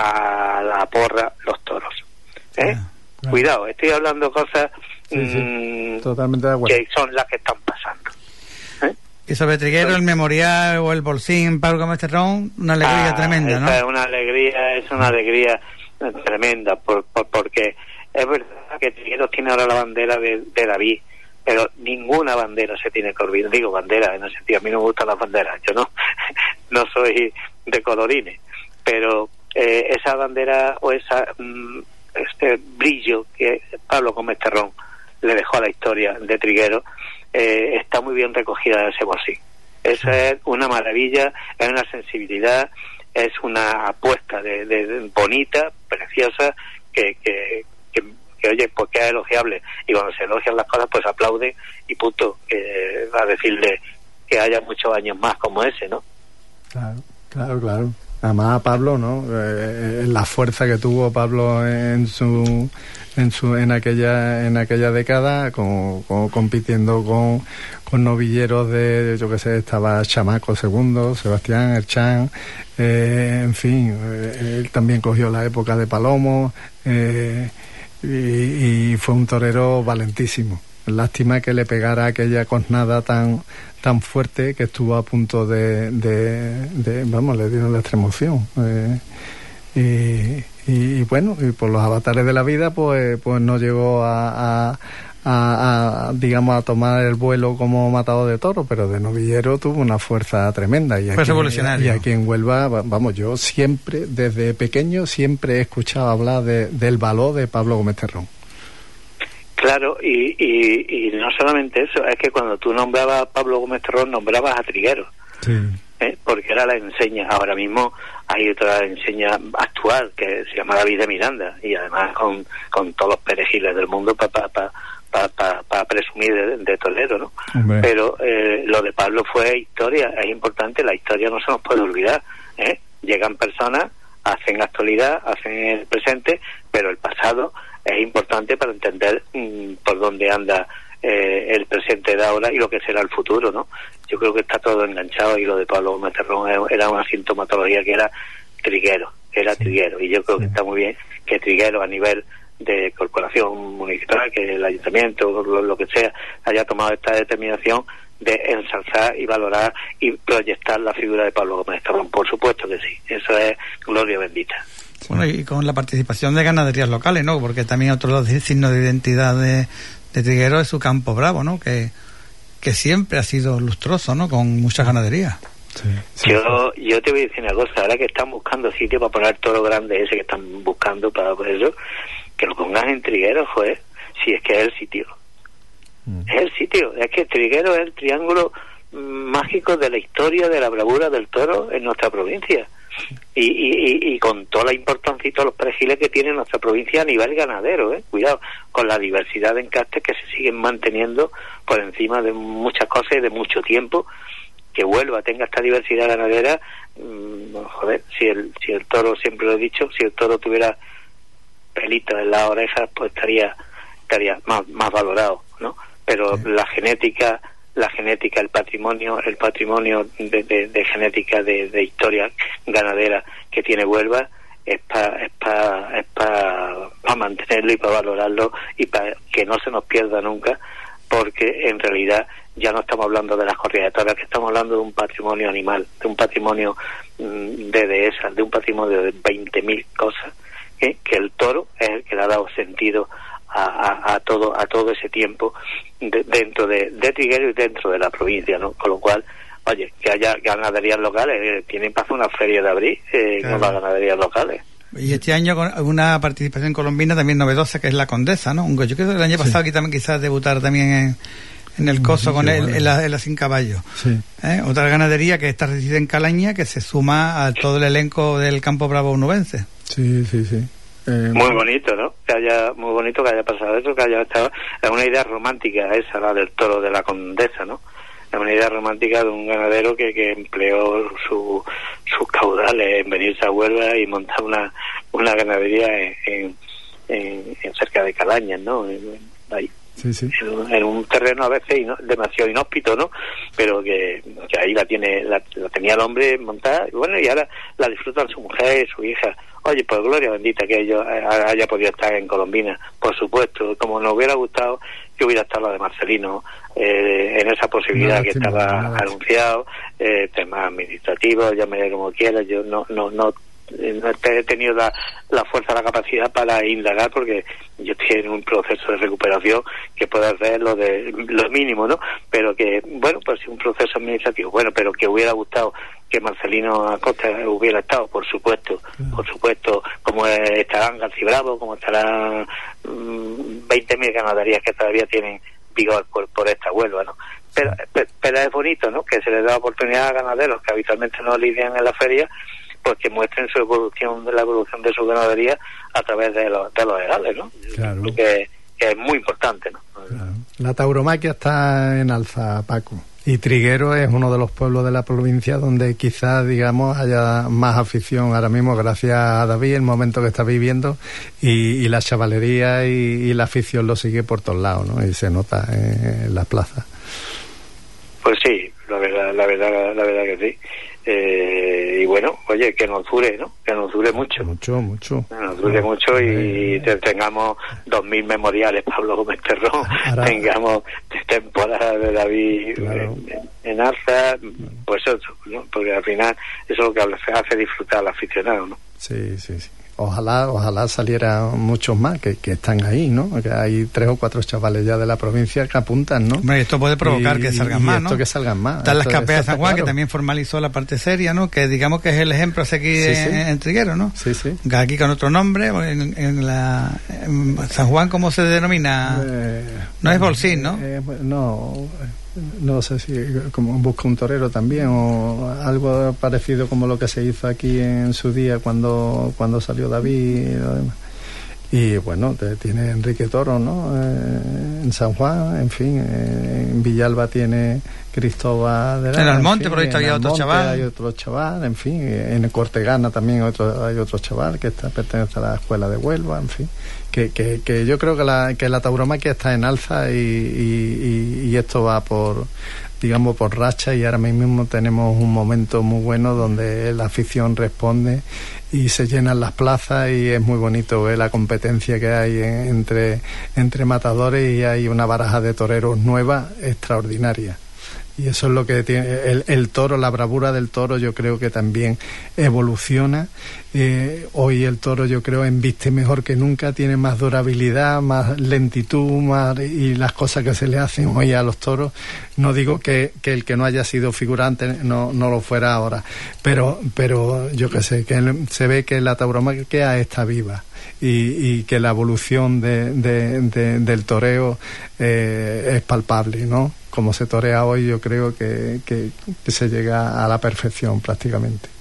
a la porra los toros. ¿eh? Ah, claro. Cuidado, estoy hablando cosas sí, sí. Mmm, totalmente de acuerdo. Que son las que están pasando. ¿eh? Y sobre Triguero, el memorial o el bolsín Pablo Gómez Terrón, una alegría ah, tremenda, ¿no? Es una alegría, es una alegría tremenda, por, por, porque es verdad que Triguero tiene ahora la bandera de, de David, pero ninguna bandera se tiene que olvidar. Digo bandera, en ese sentido, a mí no me gustan las banderas, yo no, no soy de colorines, pero eh, esa bandera o esa mm, este brillo que Pablo Gómez Terrón le dejó a la historia de Triguero, eh, está muy bien recogida en ese bolsín. Esa es una maravilla, es una sensibilidad, es una apuesta de, de, de bonita, preciosa, que, que, que, que oye, pues que es elogiable, y cuando se elogian las cosas pues aplaude y punto, eh, a decirle que haya muchos años más como ese, ¿no? Claro, claro, claro. Además Pablo, ¿no? Eh, la fuerza que tuvo Pablo en su en su en aquella en aquella década, con, con, compitiendo con, con novilleros de, yo que sé, estaba Chamaco segundo, Sebastián Erchán, eh, en fin, eh, él también cogió la época de Palomo, eh, y, y fue un torero valentísimo. Lástima que le pegara aquella cornada tan tan fuerte que estuvo a punto de, de, de vamos, le dieron la extremoción. Eh, y, y, y bueno, y por los avatares de la vida, pues pues no llegó a, a, a, a digamos a tomar el vuelo como matador de toros, pero de novillero tuvo una fuerza tremenda. Y fue aquí, revolucionario. Y aquí en Huelva, vamos, yo siempre, desde pequeño, siempre he escuchado hablar de, del valor de Pablo Gómez Terrón. Claro, y, y, y no solamente eso, es que cuando tú nombrabas a Pablo Gómez Terrón, nombrabas a Triguero. Sí. ¿Eh? Porque era la enseña. Ahora mismo hay otra enseña actual que se llama David de Miranda, y además con, con todos los perejiles del mundo para pa, pa, pa, pa, pa presumir de, de torero, ¿no? Hombre. Pero eh, lo de Pablo fue historia, es importante, la historia no se nos puede olvidar, ¿eh? Llegan personas, hacen actualidad, hacen el presente, pero el pasado es importante para entender mmm, por dónde anda eh, el presente de ahora y lo que será el futuro, ¿no? Yo creo que está todo enganchado, y lo de Pablo Gómez Terrón era una sintomatología que era triguero, era sí. triguero, y yo creo sí. que está muy bien que triguero a nivel de corporación municipal, que el ayuntamiento, lo, lo que sea, haya tomado esta determinación de ensalzar y valorar y proyectar la figura de Pablo Gómez Terrón. Por supuesto que sí, eso es gloria bendita. Bueno, y con la participación de ganaderías locales, ¿no? Porque también otro signo de identidad de, de Triguero es su Campo Bravo, ¿no? Que, que siempre ha sido lustroso, ¿no? Con muchas ganaderías. Sí, sí. Yo, yo te voy a decir una cosa, ahora que están buscando sitio para poner toro grande ese que están buscando para por eso, que lo pongan en Triguero, joder, si es que es el sitio. Mm. Es el sitio, es que Triguero es el triángulo mágico de la historia de la bravura del toro en nuestra provincia. Y, y, y con toda la importancia y todos los perejiles que tiene nuestra provincia a nivel ganadero, ¿eh? Cuidado, con la diversidad de encastes que se siguen manteniendo por encima de muchas cosas y de mucho tiempo. Que Huelva tenga esta diversidad ganadera, mmm, joder, si el, si el toro, siempre lo he dicho, si el toro tuviera pelitos en las orejas, pues estaría estaría más, más valorado, ¿no? Pero sí. la genética... la genética, el patrimonio, el patrimonio de, de, de genética de, de historia ganadera que tiene Huelva es para es para es para pa mantenerlo y para valorarlo y para que no se nos pierda nunca, porque en realidad ya no estamos hablando de las corridas de toros, que estamos hablando de un patrimonio animal, de un patrimonio mmm, de dehesas, de un patrimonio de veinte mil cosas, ¿eh? Que el toro es el que le ha dado sentido A, a, a todo a todo ese tiempo de, dentro de, de Triguero y dentro de la provincia, ¿no? Con lo cual, oye, que haya ganaderías locales, eh, tienen para hacer una feria de abril eh, claro. con las ganaderías locales. Y este año con una participación colombina también novedosa, que es la Condesa, ¿no? Yo creo que el año sí. pasado aquí también quizás debutar también en, en el Coso sí, con él, bueno. en, la, en la Sin Caballo. Sí. ¿Eh? Otra ganadería que está reside en Calaña, que se suma a todo el elenco del Campo Bravo onubense. Sí, sí, sí. Eh, muy bonito, ¿no? Que haya, muy bonito que haya pasado eso, que haya estado. Es una idea romántica esa, la del toro de la Condesa, ¿no? Es una idea romántica de un ganadero que, que empleó su, sus caudales en venirse a Huelva y montar una, una ganadería en, en, en, en cerca de Calañas, ¿no? En, ahí. Sí, sí. En, en un terreno a veces ino, demasiado inhóspito, ¿no? Pero que, que ahí la tiene la, la tenía el hombre montada, y bueno, y ahora la disfrutan su mujer y su hija. Oye, pues gloria bendita que ellos haya podido estar en Colombina, por supuesto, como nos hubiera gustado que hubiera estado la de Marcelino eh, en esa posibilidad no, que estaba no, no, anunciado, eh, temas administrativos, llámele como quieras, yo no no no no he tenido la, la fuerza, la capacidad para indagar, porque yo estoy en un proceso de recuperación que puede hacer lo de lo mínimo, ¿no? Pero que, bueno, pues un proceso administrativo, bueno, pero que hubiera gustado que Marcelino Acosta hubiera estado, por supuesto, claro. por supuesto, como estarán García Bravo, como estarán mmm, veinte mil ganaderías que todavía tienen vigor por, por esta Huelva, ¿no? Pero, pero, pero es bonito, ¿no? Que se les da oportunidad a ganaderos que habitualmente no lidian en la feria, pues que muestren su evolución, la evolución de su ganadería a través de los, de los legales, ¿no? Claro. Que, que es muy importante, ¿no? Claro. La tauromaquia está en alza, Paco, y Trigueros es uno de los pueblos de la provincia donde quizás, digamos, haya más afición ahora mismo, gracias a David, el momento que está viviendo, y, y la chavalería y, y la afición lo sigue por todos lados, ¿no? Y se nota en, en las plazas. Pues sí, la verdad, la verdad, la verdad que sí. Eh, y bueno, oye, que nos dure, ¿no? Que nos dure mucho. Mucho, mucho. Que nos dure mucho y eh, tengamos dos mil memoriales Pablo Gómez Terrón, ahora, tengamos temporada de David claro. en, en alza, pues eso, ¿no? Porque al final eso es lo que hace disfrutar al aficionado, ¿no? Sí, sí, sí. Ojalá, ojalá salieran muchos más que, que están ahí, ¿no? Que hay tres o cuatro chavales ya de la provincia que apuntan, ¿no? Hombre, esto puede provocar y, que salgan y más, esto ¿no? que salgan más. Están las capeas de San Juan, claro. que también formalizó la parte seria, ¿no? Que digamos que es el ejemplo hace aquí sí, en, sí. en Trigueros, ¿no? Sí, sí. Aquí con otro nombre, en, en la en San Juan, ¿cómo se denomina? Eh, no es Bolsín, ¿no? Eh, no, no sé si como busca un torero también o algo parecido como lo que se hizo aquí en su día cuando cuando salió David y bueno, te, tiene Enrique Toro, ¿no? Eh, en San Juan, en fin, eh, en Villalba tiene Cristóbal de la, en Almonte, en fin, por ahí había otro chaval. Hay otro chaval, en fin, en Cortegana también otro, hay otro chaval que está pertenece a la escuela de Huelva, en fin. Que, que, que yo creo que la, que la tauromaquia está en alza y, y, y, y esto va por, digamos, por racha, y ahora mismo tenemos un momento muy bueno donde la afición responde y se llenan las plazas y es muy bonito ver la competencia que hay en, entre, entre matadores, y hay una baraja de toreros nueva extraordinaria. Y eso es lo que tiene el, el toro, la bravura del toro, yo creo que también evoluciona. Eh, hoy el toro, yo creo, embiste mejor que nunca, tiene más durabilidad, más lentitud, más, y las cosas que se le hacen hoy a los toros. No digo que, que el que no haya sido figurante no, no lo fuera ahora, pero, pero yo qué sé, que se ve que la tauromaquia está viva. Y, y que la evolución de, de, de, del toreo eh, es palpable, ¿no? Como se torea hoy, yo creo que, que, que se llega a la perfección prácticamente.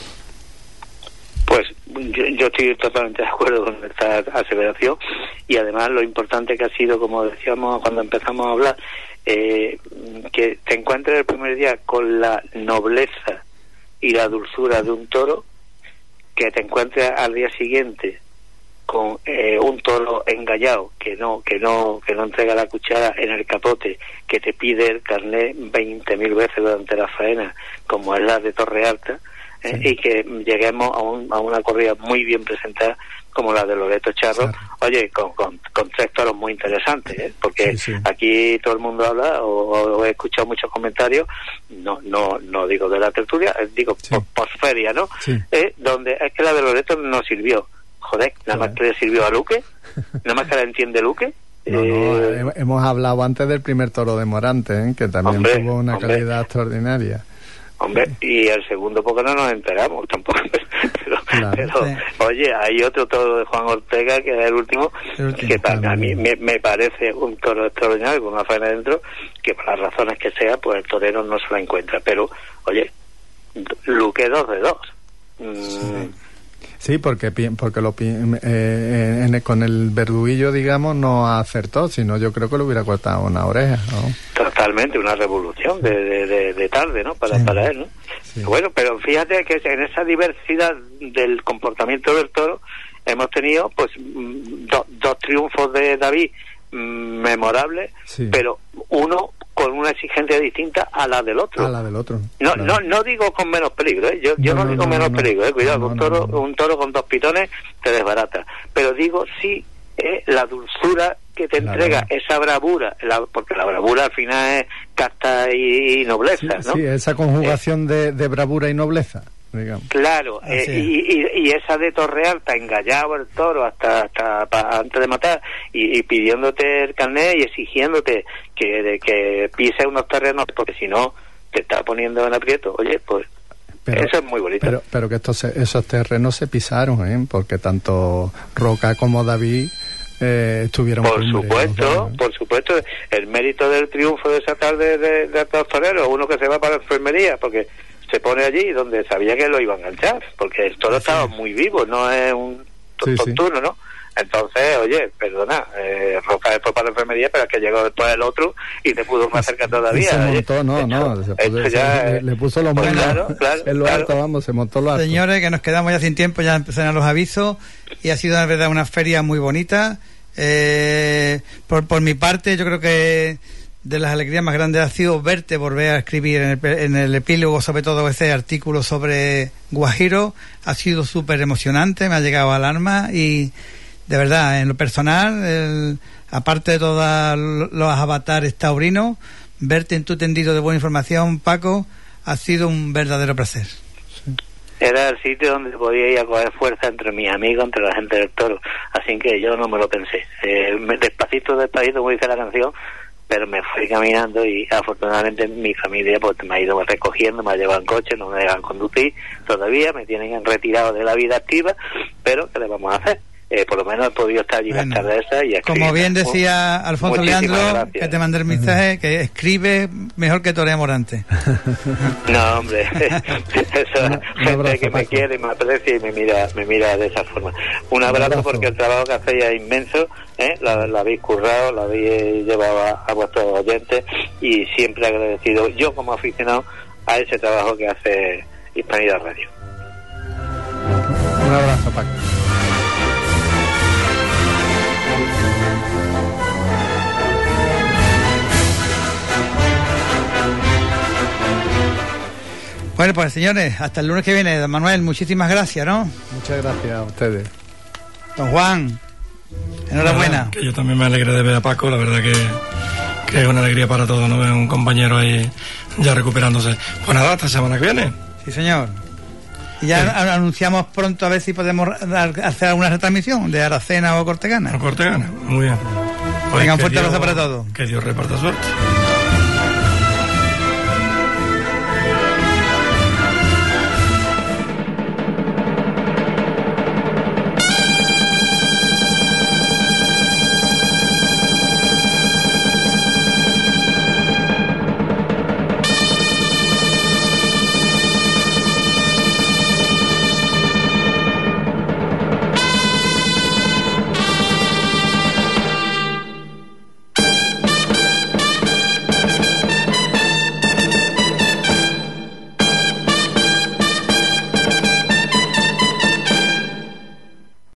Pues yo, yo estoy totalmente de acuerdo con esta aseveración, y además lo importante que ha sido, como decíamos cuando empezamos a hablar, eh, que te encuentres el primer día con la nobleza y la dulzura de un toro, que te encuentres al día siguiente con eh, un toro engallado que no que no que no entrega la cuchara en el capote, que te pide el carnet veinte mil veces durante la faena, como es la de Torre Alta, eh, sí. Y que lleguemos a, un, a una corrida muy bien presentada como la de Loreto Charro, claro. Oye, con, con, con tres toros muy interesantes, ¿eh? Porque sí, sí. Aquí todo el mundo habla, o, o he escuchado muchos comentarios, no no no digo de la tertulia, digo sí. por, por feria, ¿no? Sí. Eh, donde es que la de Loreto no sirvió. Joder, nada más que le sirvió a Luque, nada más que la entiende Luque. No, eh... no, hemos hablado antes del primer toro de Morante, ¿eh? Que también hombre, tuvo una hombre. calidad extraordinaria. Hombre, y el segundo porque no nos enteramos tampoco. Pero, claro, pero sí. Oye, hay otro toro de Juan Ortega, que es el último, el último que para a mí me, me parece un toro extraordinario, con una faena dentro, que por las razones que sea, pues el torero no se la encuentra. Pero, oye, Luque dos de dos. Mm, sí. Sí, porque porque lo eh, en el, con el verduguillo, digamos, no acertó, sino yo creo que le hubiera cortado una oreja, ¿no? Totalmente, una revolución de, de, de, de tarde, ¿no? Para, sí. para él, ¿no? Sí. Bueno, pero fíjate que en esa diversidad del comportamiento del toro hemos tenido, pues, do, dos triunfos de David memorables, sí. Pero uno con una exigencia distinta a la del otro. A la del otro. No, claro. no, no digo con menos peligro, ¿eh? Yo, yo no, no, no digo no, menos no, peligro, ¿eh? Cuidado, no, un toro, no, no. un toro con dos pitones te desbarata. Pero digo sí, eh, la dulzura que te claro. entrega, esa bravura, la, porque la bravura al final es casta y, y nobleza, sí, ¿no? Sí, esa conjugación eh, de, de bravura y nobleza. Digamos. Claro, eh, y, y, y esa de Torre Alta, engallado el toro hasta, hasta pa, antes de matar, y, y pidiéndote el carnet y exigiéndote que, de, que pise unos terrenos, porque si no te está poniendo en aprieto. Oye, pues pero, eso es muy bonito. Pero, pero que estos, esos terrenos se pisaron, ¿eh? Porque tanto Roca como David eh, estuvieron... Por supuesto, por supuesto, el mérito del triunfo de esa tarde de, de los toreros, uno que se va para la enfermería, porque se pone allí donde sabía que lo iban a enganchar, porque el toro sí. estaba muy vivo, no es un tontuno, sí, sí. ¿no? Entonces, oye, perdona, eh, Roca después para la enfermería, pero es que llegó después el otro y te pudo más cerca todavía. Se oye. montó, no, Esto- no, se, esto puso- ya se- es- le puso los pues monos claro, claro, en lo claro. alto, vamos, se montó lo alto. Señores, que nos quedamos ya sin tiempo, ya empezaron los avisos y ha sido, la verdad, una feria muy bonita. Eh, por, por mi parte, yo creo que de las alegrías más grandes ha sido verte volver a escribir en el, pe- en el epílogo, sobre todo ese artículo sobre Guajiro. Ha sido súper emocionante, me ha llegado al alma y, de verdad, en lo personal, el, aparte de todos los avatares taurinos, verte en tu tendido de buena información, Paco, ha sido un verdadero placer. Era el sitio donde podía ir a coger fuerza entre mis amigos, entre la gente del toro. Así que yo no me lo pensé. Eh, me- despacito, despacito, como dice la canción, pero me fui caminando y afortunadamente mi familia pues me ha ido recogiendo, me ha llevado en coche, no me dejan conducir todavía, me tienen retirado de la vida activa, pero ¿qué le vamos a hacer? Eh, por lo menos he podido estar allí Bueno, las tardes esas y escribir. como bien decía Alfonso Muchísimas Leandro, gracias. que te mandé el mensaje, que escribe mejor que Torea Morante. No, hombre, eso Un- un gente abrazo, que me Paco. quiere y me aprecia y me mira, me mira de esa forma. Un abrazo, abrazo. porque el trabajo que hacéis es inmenso, ¿eh? la, la habéis currado, la habéis llevado a, a vuestros oyentes y siempre agradecido yo como aficionado a ese trabajo que hace Hispanidad Radio. Un abrazo, Paco. Bueno, pues señores, hasta el lunes que viene. Don Manuel, muchísimas gracias, ¿no? Muchas gracias a ustedes. Don Juan, enhorabuena. Nada, que yo también me alegré de ver a Paco, la verdad que, que es una alegría para todos, ¿no? Ver un compañero ahí ya recuperándose. Pues nada, hasta semana que viene. Sí, señor. Y ya Sí. a- anunciamos pronto a ver si podemos dar- hacer alguna retransmisión de Aracena o Cortegana. No corte gana. Muy bien. Pues Venga, un que fuerte Dios- abrazo para todos. Que Dios reparta suerte.